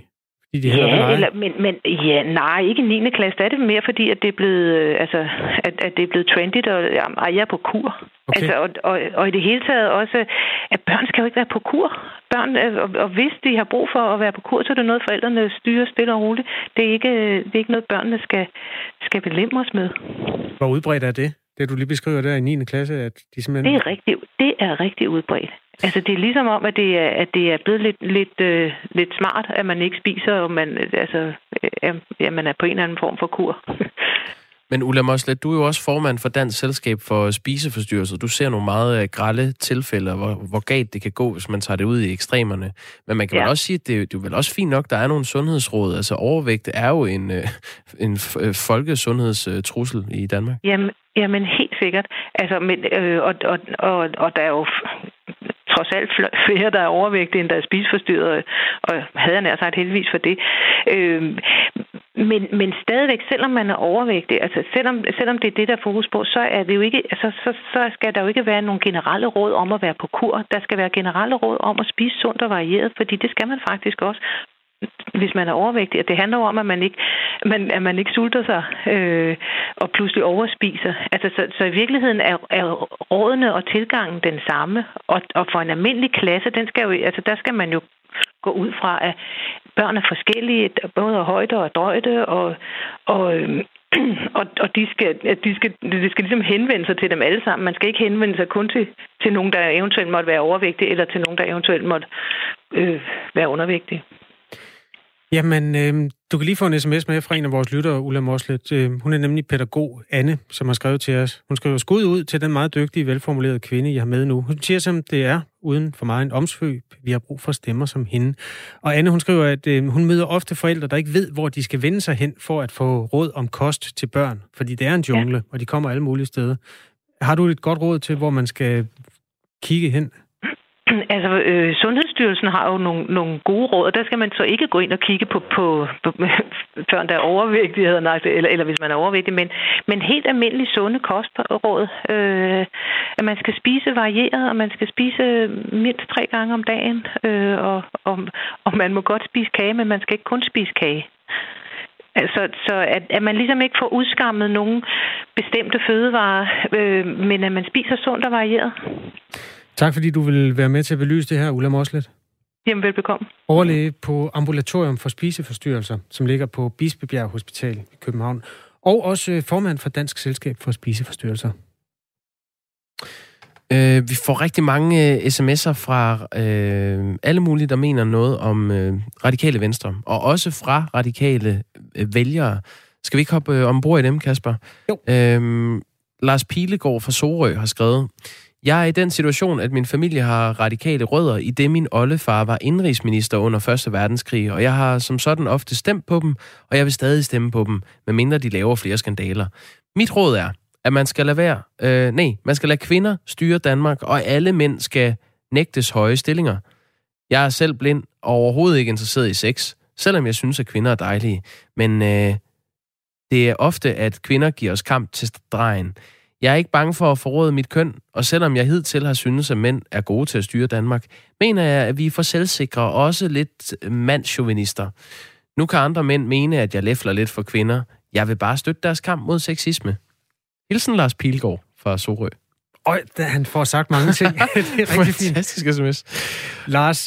Nej, ikke i 9. klasse. Der er det mere fordi, at det er blevet, at det er blevet trendy, og jeg er på kur. Okay. Altså, og i det hele taget også, at børn skal jo ikke være på kur. Børn, og hvis de har brug for at være på kur, så er det noget, forældrene styrer stille og roligt. Det er ikke noget, børnene skal belemres med. Hvor udbredt er det? Det, du lige beskriver der i 9. klasse, at de simpelthen... Det er rigtig udbredt. Altså, det er ligesom om, at det er blevet lidt smart, at man ikke spiser, og man er på en eller anden form for kur. Men Ulla Moslet, du er jo også formand for Dansk Selskab for Spiseforstyrrelser. Du ser nogle meget grelle tilfælde, hvor galt det kan gå, hvis man tager det ud i ekstremerne. Men man kan vel også sige, at det er vel også fint nok, der er nogle sundhedsråd. Altså overvægt er jo en folkesundhedstrussel i Danmark. Jamen helt sikkert. Altså, og der er jo trods alt flere, der er overvægtige, end der er spiseforstyrrede, og havde jeg nær sagt heldigvis for det. Men stadigvæk, selvom man er overvægtig, altså selvom det er det, der er fokus på, så er det jo ikke, altså, så skal der jo ikke være nogle generelle råd om at være på kur. Der skal være generelle råd om at spise sundt og varieret, fordi det skal man faktisk også, hvis man er overvægtig. Og det handler jo om, at man ikke sulter sig og pludselig overspiser. Altså, så i virkeligheden er rådene og tilgangen den samme. Og for en almindelig klasse, der skal man jo gå ud fra, at børn er forskellige, både af højde og drøjde, og det skal ligesom henvende sig til dem alle sammen. Man skal ikke henvende sig kun til nogen, der eventuelt måtte være overvægtige, eller til nogen, der eventuelt måtte være undervægtige. Jamen, du kan lige få en sms med fra en af vores lyttere, Ulla Moslet. Hun er nemlig pædagog, Anne, som har skrevet til os. Hun skriver skud ud til den meget dygtige, velformulerede kvinde, jeg har med nu. Hun siger, som det er, uden for mig en omsvøb. Vi har brug for stemmer som hende. Og Anne, hun skriver, at hun møder ofte forældre, der ikke ved, hvor de skal vende sig hen for at få råd om kost til børn. Fordi det er en jungle, og de kommer alle mulige steder. Har du et godt råd til, hvor man skal kigge hen? Altså, Sundhedsstyrelsen har jo nogle gode råd, og der skal man så ikke gå ind og kigge på børn, der er overvægtige, eller hvis man er overvægtig, men helt almindelige sunde kostråd. At man skal spise varieret, og man skal spise mindst 3 gange om dagen, og man må godt spise kage, men man skal ikke kun spise kage. Så at man ligesom ikke får udskammet nogle bestemte fødevarer, men at man spiser sundt og varieret. Tak fordi du vil være med til at belyse det her, Ulla Moslet. Jamen, velbekomme. Overlæge på Ambulatorium for Spiseforstyrrelser, som ligger på Bispebjerg Hospital i København. Og også formand for Dansk Selskab for Spiseforstyrrelser. Vi får rigtig mange sms'er fra alle mulige, der mener noget om radikale venstre. Og også fra radikale vælgere. Skal vi ikke hoppe ombord i dem, Kasper? Jo. Lars Pilegaard fra Sorø har skrevet: Jeg er i den situation, at min familie har radikale rødder, i det min oldefar var indrigsminister under 1. verdenskrig, og jeg har som sådan ofte stemt på dem, og jeg vil stadig stemme på dem, medmindre de laver flere skandaler. Mit råd er, at man skal man skal lade kvinder styre Danmark, og alle mænd skal nægtes høje stillinger. Jeg er selv blind og overhovedet ikke interesseret i sex, selvom jeg synes, at kvinder er dejlige, men det er ofte, at kvinder giver os kamp til stregen. Jeg er ikke bange for at forråde mit køn, og selvom jeg hidtil har syntes, at mænd er gode til at styre Danmark, mener jeg, at vi er for selvsikre og også lidt mandschauvinister. Nu kan andre mænd mene, at jeg læfler lidt for kvinder. Jeg vil bare støtte deres kamp mod sexisme. Hilsen Lars Pilegaard fra Sorø. Han får sagt mange ting. Det er rigtig fint. Fantastisk sms. Lars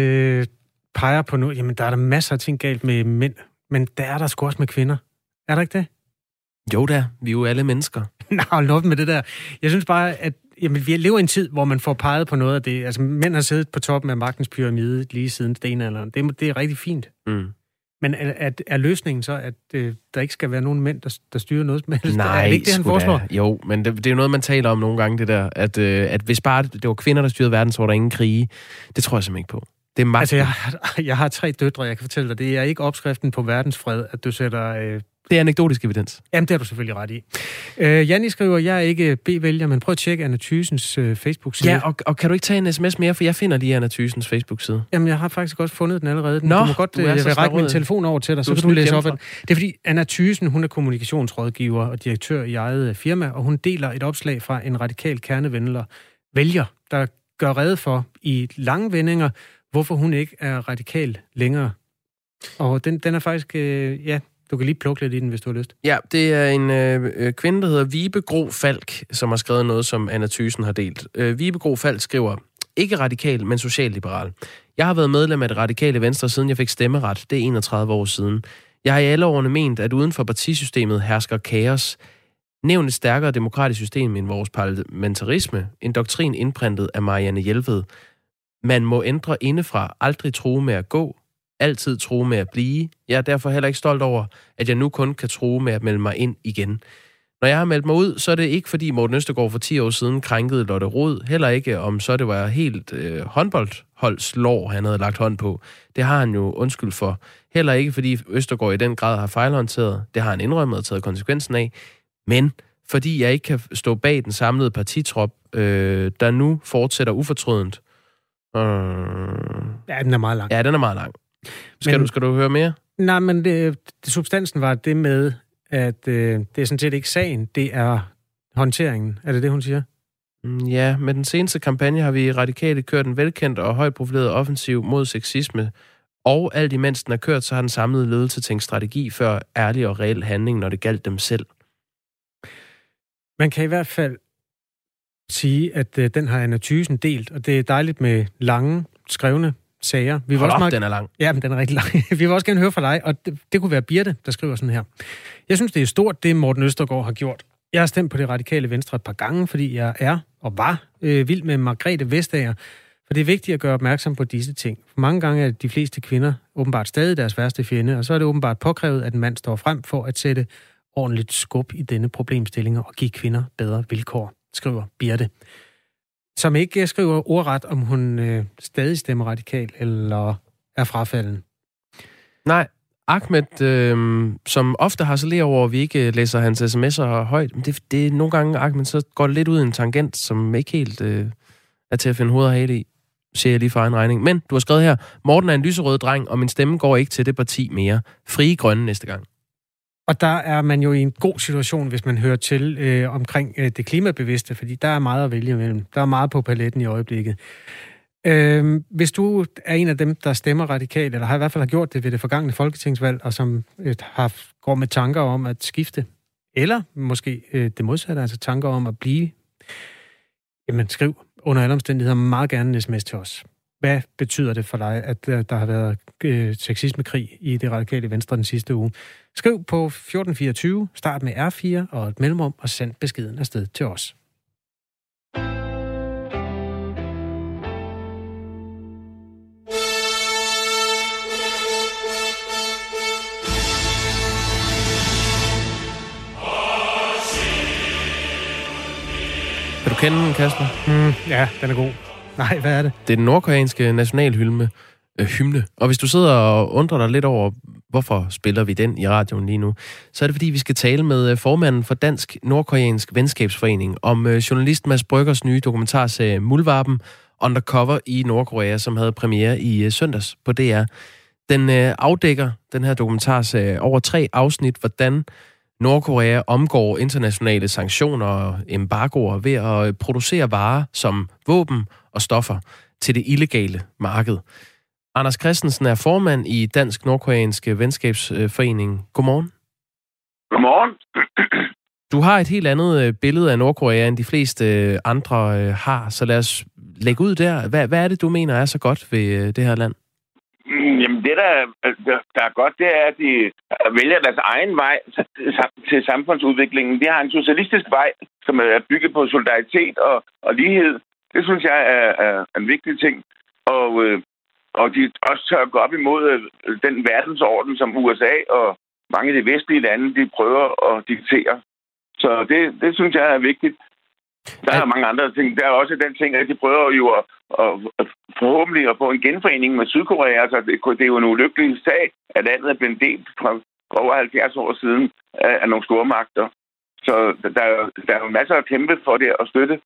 peger på nu, jamen der er der masser af ting galt med mænd, men der er der sgu også med kvinder. Er der ikke det? Jo da, vi er jo alle mennesker. Nej, hold op med det der. Jeg synes bare, at vi lever i en tid, hvor man får peget på noget af det. Altså, mænd har siddet på toppen af magtens pyramide lige siden stenalderen. Det er rigtig fint. Mm. Men er løsningen så, at der ikke skal være nogen mænd, der styrer noget som helst? Nej, er det ikke det, han foreslår? Jo, men det er jo noget, man taler om nogle gange, det der. At hvis bare det var kvinder, der styrede verden, så var der ingen krige. Det tror jeg simpelthen ikke på. Det er magten. Altså, jeg har 3 døtre, jeg kan fortælle dig. Det er ikke opskriften på verdensfred, at du sætter... Det er anekdotisk evidens. Jamen, det er du selvfølgelig ret i. Janni skriver, jeg er ikke B-vælger, men prøv at tjekke Anna Thysens Facebook-side. Ja, og kan du ikke tage en sms mere, for jeg finder lige Anna Thysens Facebook-side. Jamen, jeg har faktisk også fundet den allerede. Du må godt række min telefon over til dig, så kan du læse op. Det er fordi, Anna Thysen, hun er kommunikationsrådgiver og direktør i eget firma, og hun deler et opslag fra en radikal kernevælger, der gør rede for i lange vendinger, hvorfor hun ikke er radikal længere. Og den er faktisk, du kan lige plukke lidt i den, hvis du har lyst. Ja, det er en kvinde, der hedder Vibe Gro Falk, som har skrevet noget, som Anna Thysen har delt. Vibe Gro Falk skriver, ikke radikal, men socialliberal. Jeg har været medlem af det radikale venstre, siden jeg fik stemmeret. Det er 31 år siden. Jeg har i alle årene ment, at uden for partisystemet hersker kaos. Nævn et stærkere demokratisk system end vores parlamentarisme. En doktrin indprintet af Marianne Jelved. Man må ændre indefra, aldrig true med at gå. Altid true med at blive. Jeg er derfor heller ikke stolt over, at jeg nu kun kan true med at melde mig ind igen. Når jeg har meldt mig ud, så er det ikke fordi Morten Østergaard for 10 år siden krænkede Lotte Rod. Heller ikke om så det var helt håndboldholdslår, han havde lagt hånd på. Det har han jo undskyld for. Heller ikke fordi Østergaard i den grad har fejlhåndteret. Det har han indrømmet og taget konsekvensen af. Men fordi jeg ikke kan stå bag den samlede partitrop, der nu fortsætter ufortrødent. Ja, den er meget lang. Ja, den er meget lang. Skal du høre mere? Nej, men substansen var det med, at det er sådan set ikke sagen, det er håndteringen. Er det, hun siger? Ja, med den seneste kampagne har vi radikale kørt en velkendt og højt profileret offensiv mod sexisme. Og alt imens den er kørt, så har den samlede ledelse tænkt strategi før ærlig og reel handling, når det galt dem selv. Man kan i hvert fald sige, at den har Anna Thysen delt, og det er dejligt med lange, skrevne sager. Den er lang. Ja, men den er rigtig lang. Vi vil også gerne høre fra dig, og det kunne være Birte, der skriver sådan her. Jeg synes, det er stort, det Morten Østergaard har gjort. Jeg har stemt på det radikale venstre et par gange, fordi jeg er og var vild med Margrethe Vestager. For det er vigtigt at gøre opmærksom på disse ting. For mange gange er de fleste kvinder åbenbart stadig deres værste fjende, og så er det åbenbart påkrævet, at en mand står frem for at sætte ordentligt skub i denne problemstilling og give kvinder bedre vilkår, skriver Birte. Som ikke skriver ordret, om hun stadig stemmer radikal eller er frafalden. Nej, Ahmed, som ofte harcelerer over, at vi ikke læser hans sms'er højt, men det er nogle gange, Ahmed, så går det lidt ud i en tangent, som ikke helt er til at finde hoved og hale i, siger jeg lige for egen regning. Men du har skrevet her, Morten er en lyserød dreng, og min stemme går ikke til det parti mere. Frie Grønne næste gang. Og der er man jo i en god situation, hvis man hører til omkring det klimabevidste, fordi der er meget at vælge imellem. Der er meget på paletten i øjeblikket. Hvis du er en af dem, der stemmer radikalt, eller har i hvert fald har gjort det ved det forgangne folketingsvalg, og som går med tanker om at skifte, eller måske det modsatte, altså tanker om at blive, jamen skriv under alle omstændigheder meget gerne en sms til os. Hvad betyder det for dig, at der har været sexismekrig i det radikale Venstre den sidste uge? Skriv på 1424, start med R4 og et mellemrum, og send beskeden afsted til os. Kan du kende den, Kasper? Ja, den er god. Nej, hvad er det? Det er den nordkoreanske nationalhymne. Og hvis du sidder og undrer dig lidt over, hvorfor spiller vi den i radioen lige nu, så er det fordi, vi skal tale med formanden for Dansk Nordkoreansk Venskabsforening om journalist Mads Bryggers nye dokumentarserie Muldvarpen Undercover i Nordkorea, som havde premiere i søndags på DR. Den afdækker, den her dokumentarserie, over 3 afsnit, hvordan Nordkorea omgår internationale sanktioner og embargoer ved at producere varer som våben og stoffer til det illegale marked. Anders Christensen er formand i Dansk Nordkoreanske Venskabsforening. Godmorgen. Godmorgen. Du har et helt andet billede af Nordkorea, end de fleste andre har, så lad os lægge ud der. Hvad er det, du mener er så godt ved det her land? Jamen det, der er godt, det er, at de vælger deres egen vej til samfundsudviklingen. De har en socialistisk vej, som er bygget på solidaritet og lighed. Det synes jeg er en vigtig ting. Og de også tør gå op imod den verdensorden, som USA og mange af de vestlige lande, de prøver at diktere. Så det synes jeg er vigtigt. Der er mange andre ting. Der er også den ting, at de prøver jo at forhåbentlig at få en genforening med Sydkorea. Altså, det er jo en ulykkelig sag, at landet er blevet delt fra over 70 år siden af nogle store magter. Så der er jo masser at kæmpe for det og støtte.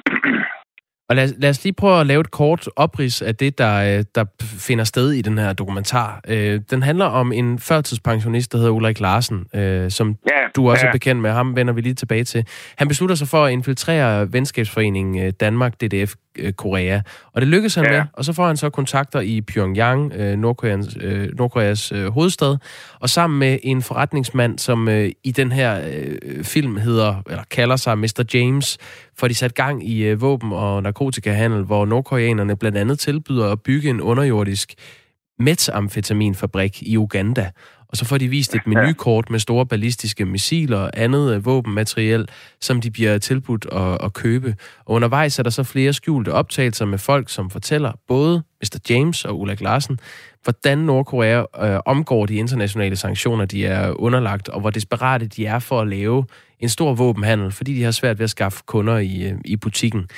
Og lad os lige prøve at lave et kort oprids af det, der finder sted i den her dokumentar. Den handler om en førtidspensionist, der hedder Ulrik Larsen, som du også er bekendt med. Ham vender vi lige tilbage til. Han beslutter sig for at infiltrere venskabsforeningen Danmark, DDF, Korea. Og det lykkes han med, og så får han så kontakter i Pyongyang, Nordkoreas hovedstad, og sammen med en forretningsmand, som i den her film kalder sig Mr. James, får de sat gang i våben- og narkotikahandel, hvor nordkoreanerne blandt andet tilbyder at bygge en underjordisk metamfetaminfabrik i Uganda. Og så får de vist et menukort med store ballistiske missiler og andet våbenmateriel, som de bliver tilbudt at købe. Og undervejs er der så flere skjulte optagelser med folk, som fortæller både Mr. James og Ulrik Larsen, hvordan Nordkorea omgår de internationale sanktioner, de er underlagt, og hvor desperate de er for at lave en stor våbenhandel, fordi de har svært ved at skaffe kunder i butikken.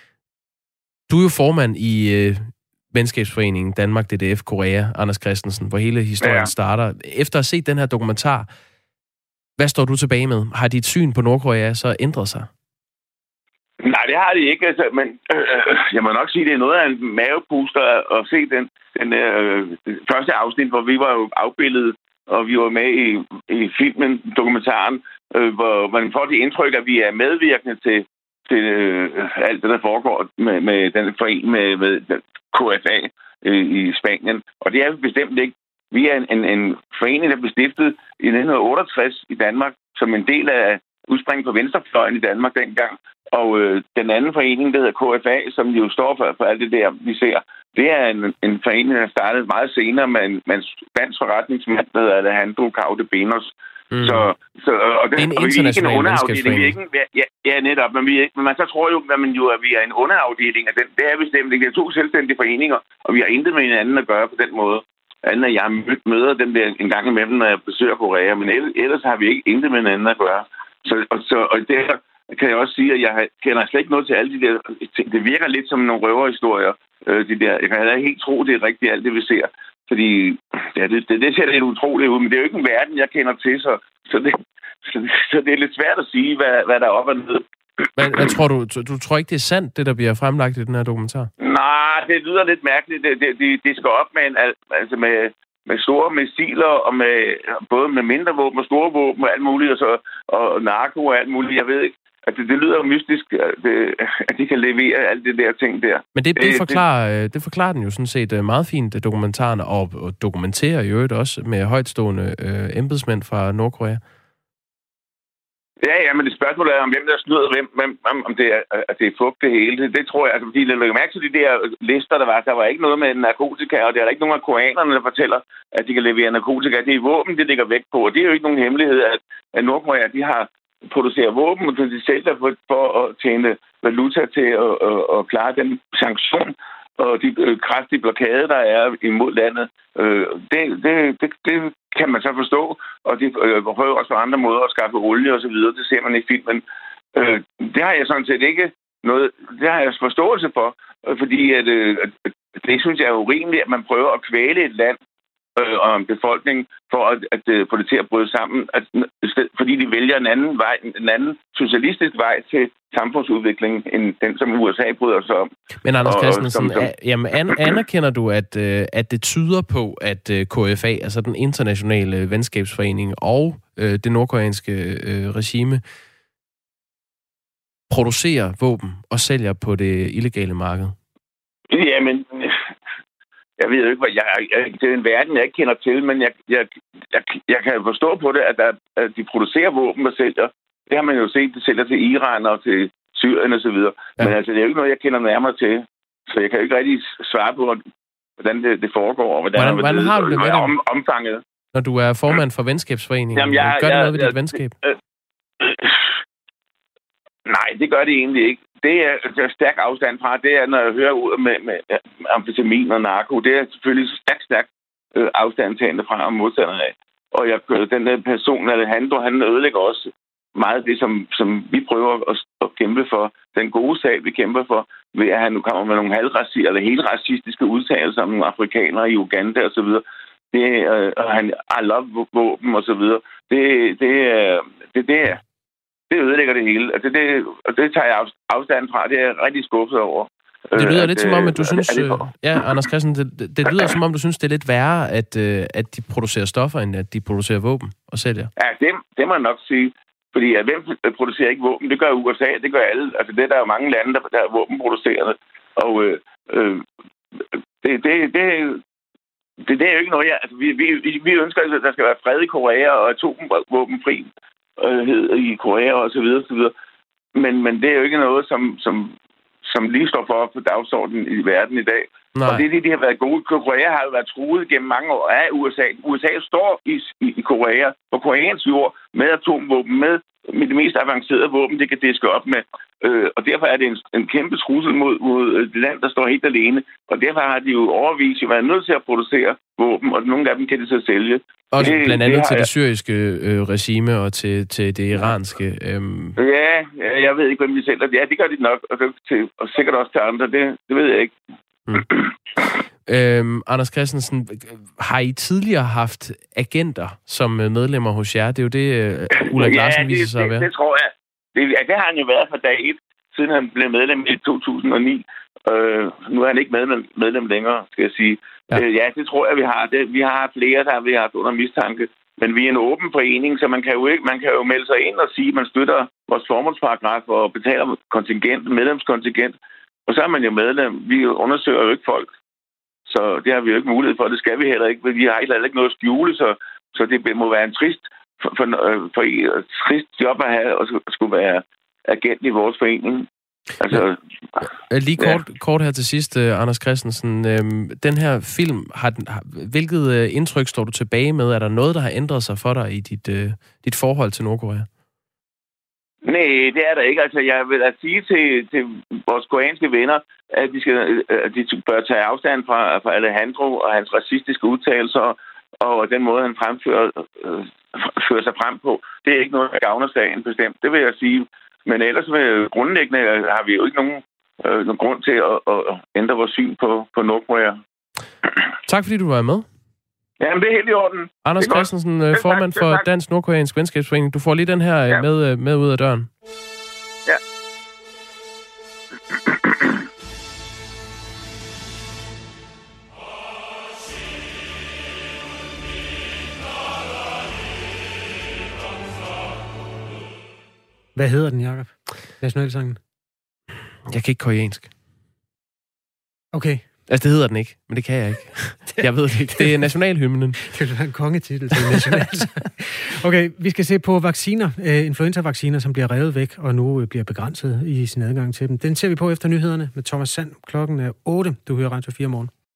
Du er jo formand i Venskabsforeningen Danmark, DDF, Korea, Anders Christensen, hvor hele historien starter. Efter at have set den her dokumentar, hvad står du tilbage med? Har dit syn på Nordkorea så ændret sig? Nej, det har det ikke. Altså, men jeg må nok sige, at det er noget af en mavepuster at se den første afsnit, hvor vi var jo afbildet, og vi var med i filmen, dokumentaren, hvor man får det indtryk, at vi er medvirkende til alt det, der foregår med den forening med KFA i Spanien. Og det er bestemt ikke. Vi er en forening, der blev stiftet i 1968 i Danmark som en del af udspring på venstrefløjen i Danmark dengang. Og den anden forening, der hedder KFA, som jo står for alt det der, vi ser, det er en forening, der startede meget senere med en spansk forretningsmand, der hedder Alejandro Caude Benos. Så og det er en international venskabsforening. Ja, netop. Men man så tror jo, at vi er en underafdeling af den. Det er bestemt ikke. Det er to selvstændige foreninger, og vi har intet med hinanden at gøre på den måde. Andet at jeg møder dem der en gang imellem, når jeg besøger Korea, men ellers har vi ikke intet med hinanden at gøre. Og der kan jeg også sige, at jeg kender slet ikke noget til alle de der ting. Det virker lidt som nogle røverhistorier. Jeg kan heller helt tro, det er rigtigt alt det, vi ser. Fordi det ser lidt utroligt ud, men det er jo ikke en verden, jeg kender til, så det er lidt svært at sige, hvad der er op og ned. Hvad tror du? Du tror ikke, det er sandt, det der bliver fremlagt i den her dokumentar? Nej, det lyder lidt mærkeligt. Det skal op med store missiler, og både med mindre våben og store våben og alt muligt, og narko og alt muligt. Jeg ved ikke. Det lyder mystisk, at de kan levere alt det der ting der. Men det forklarer den jo sådan set meget fint, dokumentaren, og dokumenterer jo også med højtstående embedsmænd fra Nordkorea. Ja, men det spørgsmål er, om hvem der snyder hvem, om det er fugt det hele. Det tror jeg, altså, fordi jeg lægger mærke til de der lister, der var ikke noget med narkotika, og der er ikke nogen af koreanerne, der fortæller, at de kan levere narkotika. Det er våben, det ligger væk på, og det er jo ikke nogen hemmelighed, at Nordkorea, de har produceret våben, og de sælger for at tjene valuta til at klare den sanktion og de kraftige blokade, der er imod landet. Det kan man så forstå, og de prøver også på andre måder at skaffe olie og så videre. Det ser man i filmen. Det har jeg sådan set ikke noget. Det har jeg forståelse for, fordi at det synes jeg er urimeligt, at man prøver at kvæle et land og en befolkning for at få det til at bryde sammen, fordi de vælger en anden socialistisk vej til samfundsudvikling end den, som USA bryder sig om. Men Anders Christensen, anerkender du, at det tyder på, at KFA, altså den internationale venskabsforening og det nordkoreanske regime, producerer våben og sælger på det illegale marked? Jamen, jeg ved jo ikke, det er en verden, jeg ikke kender til, men jeg kan forstå på det, at de producerer våben og sælger. Det har man jo set, de sælger til Iran og til Syrien og så videre. Ja. Men altså, det er jo ikke noget, jeg kender nærmere til. Så jeg kan jo ikke rigtig svare på, hvordan det foregår, og hvordan har du det med omfanget. Når du er formand for venskabsforeningen, gør det noget ved dit venskab? Nej, det gør det egentlig ikke. Det er stærk afstand fra, det er, når jeg hører ud med amfetamin og narko, det er selvfølgelig stærk afstandtagende fra og modstanderne af. Og den der person, Alejandro, han ødelægger også meget af det, som vi prøver at kæmpe for. Den gode sag, vi kæmper for, ved at han nu kommer med nogle halvracistiske eller helt racistiske udtalelser om nogle afrikanere i Uganda og så videre. I love våben og så videre. Det ødelægger det hele. Og det tager jeg afstand fra. Det er jeg rigtig skuffet over. Det lyder lidt som om, at du synes... Anders Christensen, det lyder som om, du synes, det er lidt værre, at de producerer stoffer, end at de producerer våben og sælger. Ja, det må jeg nok sige. Fordi hvem producerer ikke våben? Det gør USA, det gør alle. Altså, der er jo mange lande, der er våbenproducerende. Og det er jo ikke noget... Altså, vi ønsker, at der skal være fred i Korea og atomvåbenfri i Korea og så videre. Men det er jo ikke noget, som lige står for på dagsordenen i verden i dag. Nej. Og det de har været gode. Korea har jo været truet gennem mange år af USA. USA står i Korea, på koreansk jord, med atomvåben, med det mest avancerede våben, det kan diske op med. Og derfor er det en kæmpe trussel mod det land, der står helt alene. Og derfor har de jo overvist været nødt til at producere våben, og nogle af dem kan de så sælge. Og blandt andet til det syriske regime og til det iranske. Ja, jeg ved ikke, hvem de sælger. Ja, det gør de nok, og sikkert også til andre. Det ved jeg ikke. Anders Christensen, har I tidligere haft agenter som medlemmer hos jer? Det er jo det, Ulrik Larsen viser sig at være. Det tror jeg. Det har han jo været fra dag 1, siden han blev medlem i 2009. Nu er han ikke medlem længere, skal jeg sige. Ja, det tror jeg, vi har. Vi har flere, der vi har haft under mistanke. Men vi er en åben forening, så man kan jo melde sig ind og sige, at man støtter vores formålsparagraf og betaler medlemskontingent. Og så er man jo medlem. Vi undersøger jo ikke folk. Så det har vi jo ikke mulighed for. Det skal vi heller ikke. Vi har heller ikke noget at skjule, så det må være en trist for et trist job at have, og skulle være agent i vores forening. Altså, lige kort her til sidst, Anders Christensen. Den her film, hvilket indtryk står du tilbage med? Er der noget, der har ændret sig for dig i dit forhold til Nordkorea? Nej, det er der ikke. Altså, jeg vil da sige til vores koreanske venner, at de bør tage afstand fra Alejandro og hans racistiske udtalelser, og den måde, han fører sig frem på. Det er ikke noget, der gavner sagen bestemt. Det vil jeg sige. Men ellers grundlæggende har vi jo ikke nogen grund til at ændre vores syn på Nordkorea. Tak fordi du var med. Jamen, det er helt i orden. Anders Christensen, formand for Dansk Nordkoreansk Venskabsforening. Du får lige den her med ud af døren. Ja. Hvad hedder den, Jacob? Nationalsangen? Jeg kan ikke koreansk. Okay. Altså, det hedder den ikke, men det kan jeg ikke. Jeg ved det ikke. Det er nationalhymnen. Det vil være en kongetitel til nationalsang. Okay, vi skal se på vacciner. Influenza-vacciner, som bliver revet væk, og nu bliver begrænset i sin adgang til dem. Den ser vi på efter nyhederne med Thomas Sand. Klokken er 8. Du hører Radio 4 morgen.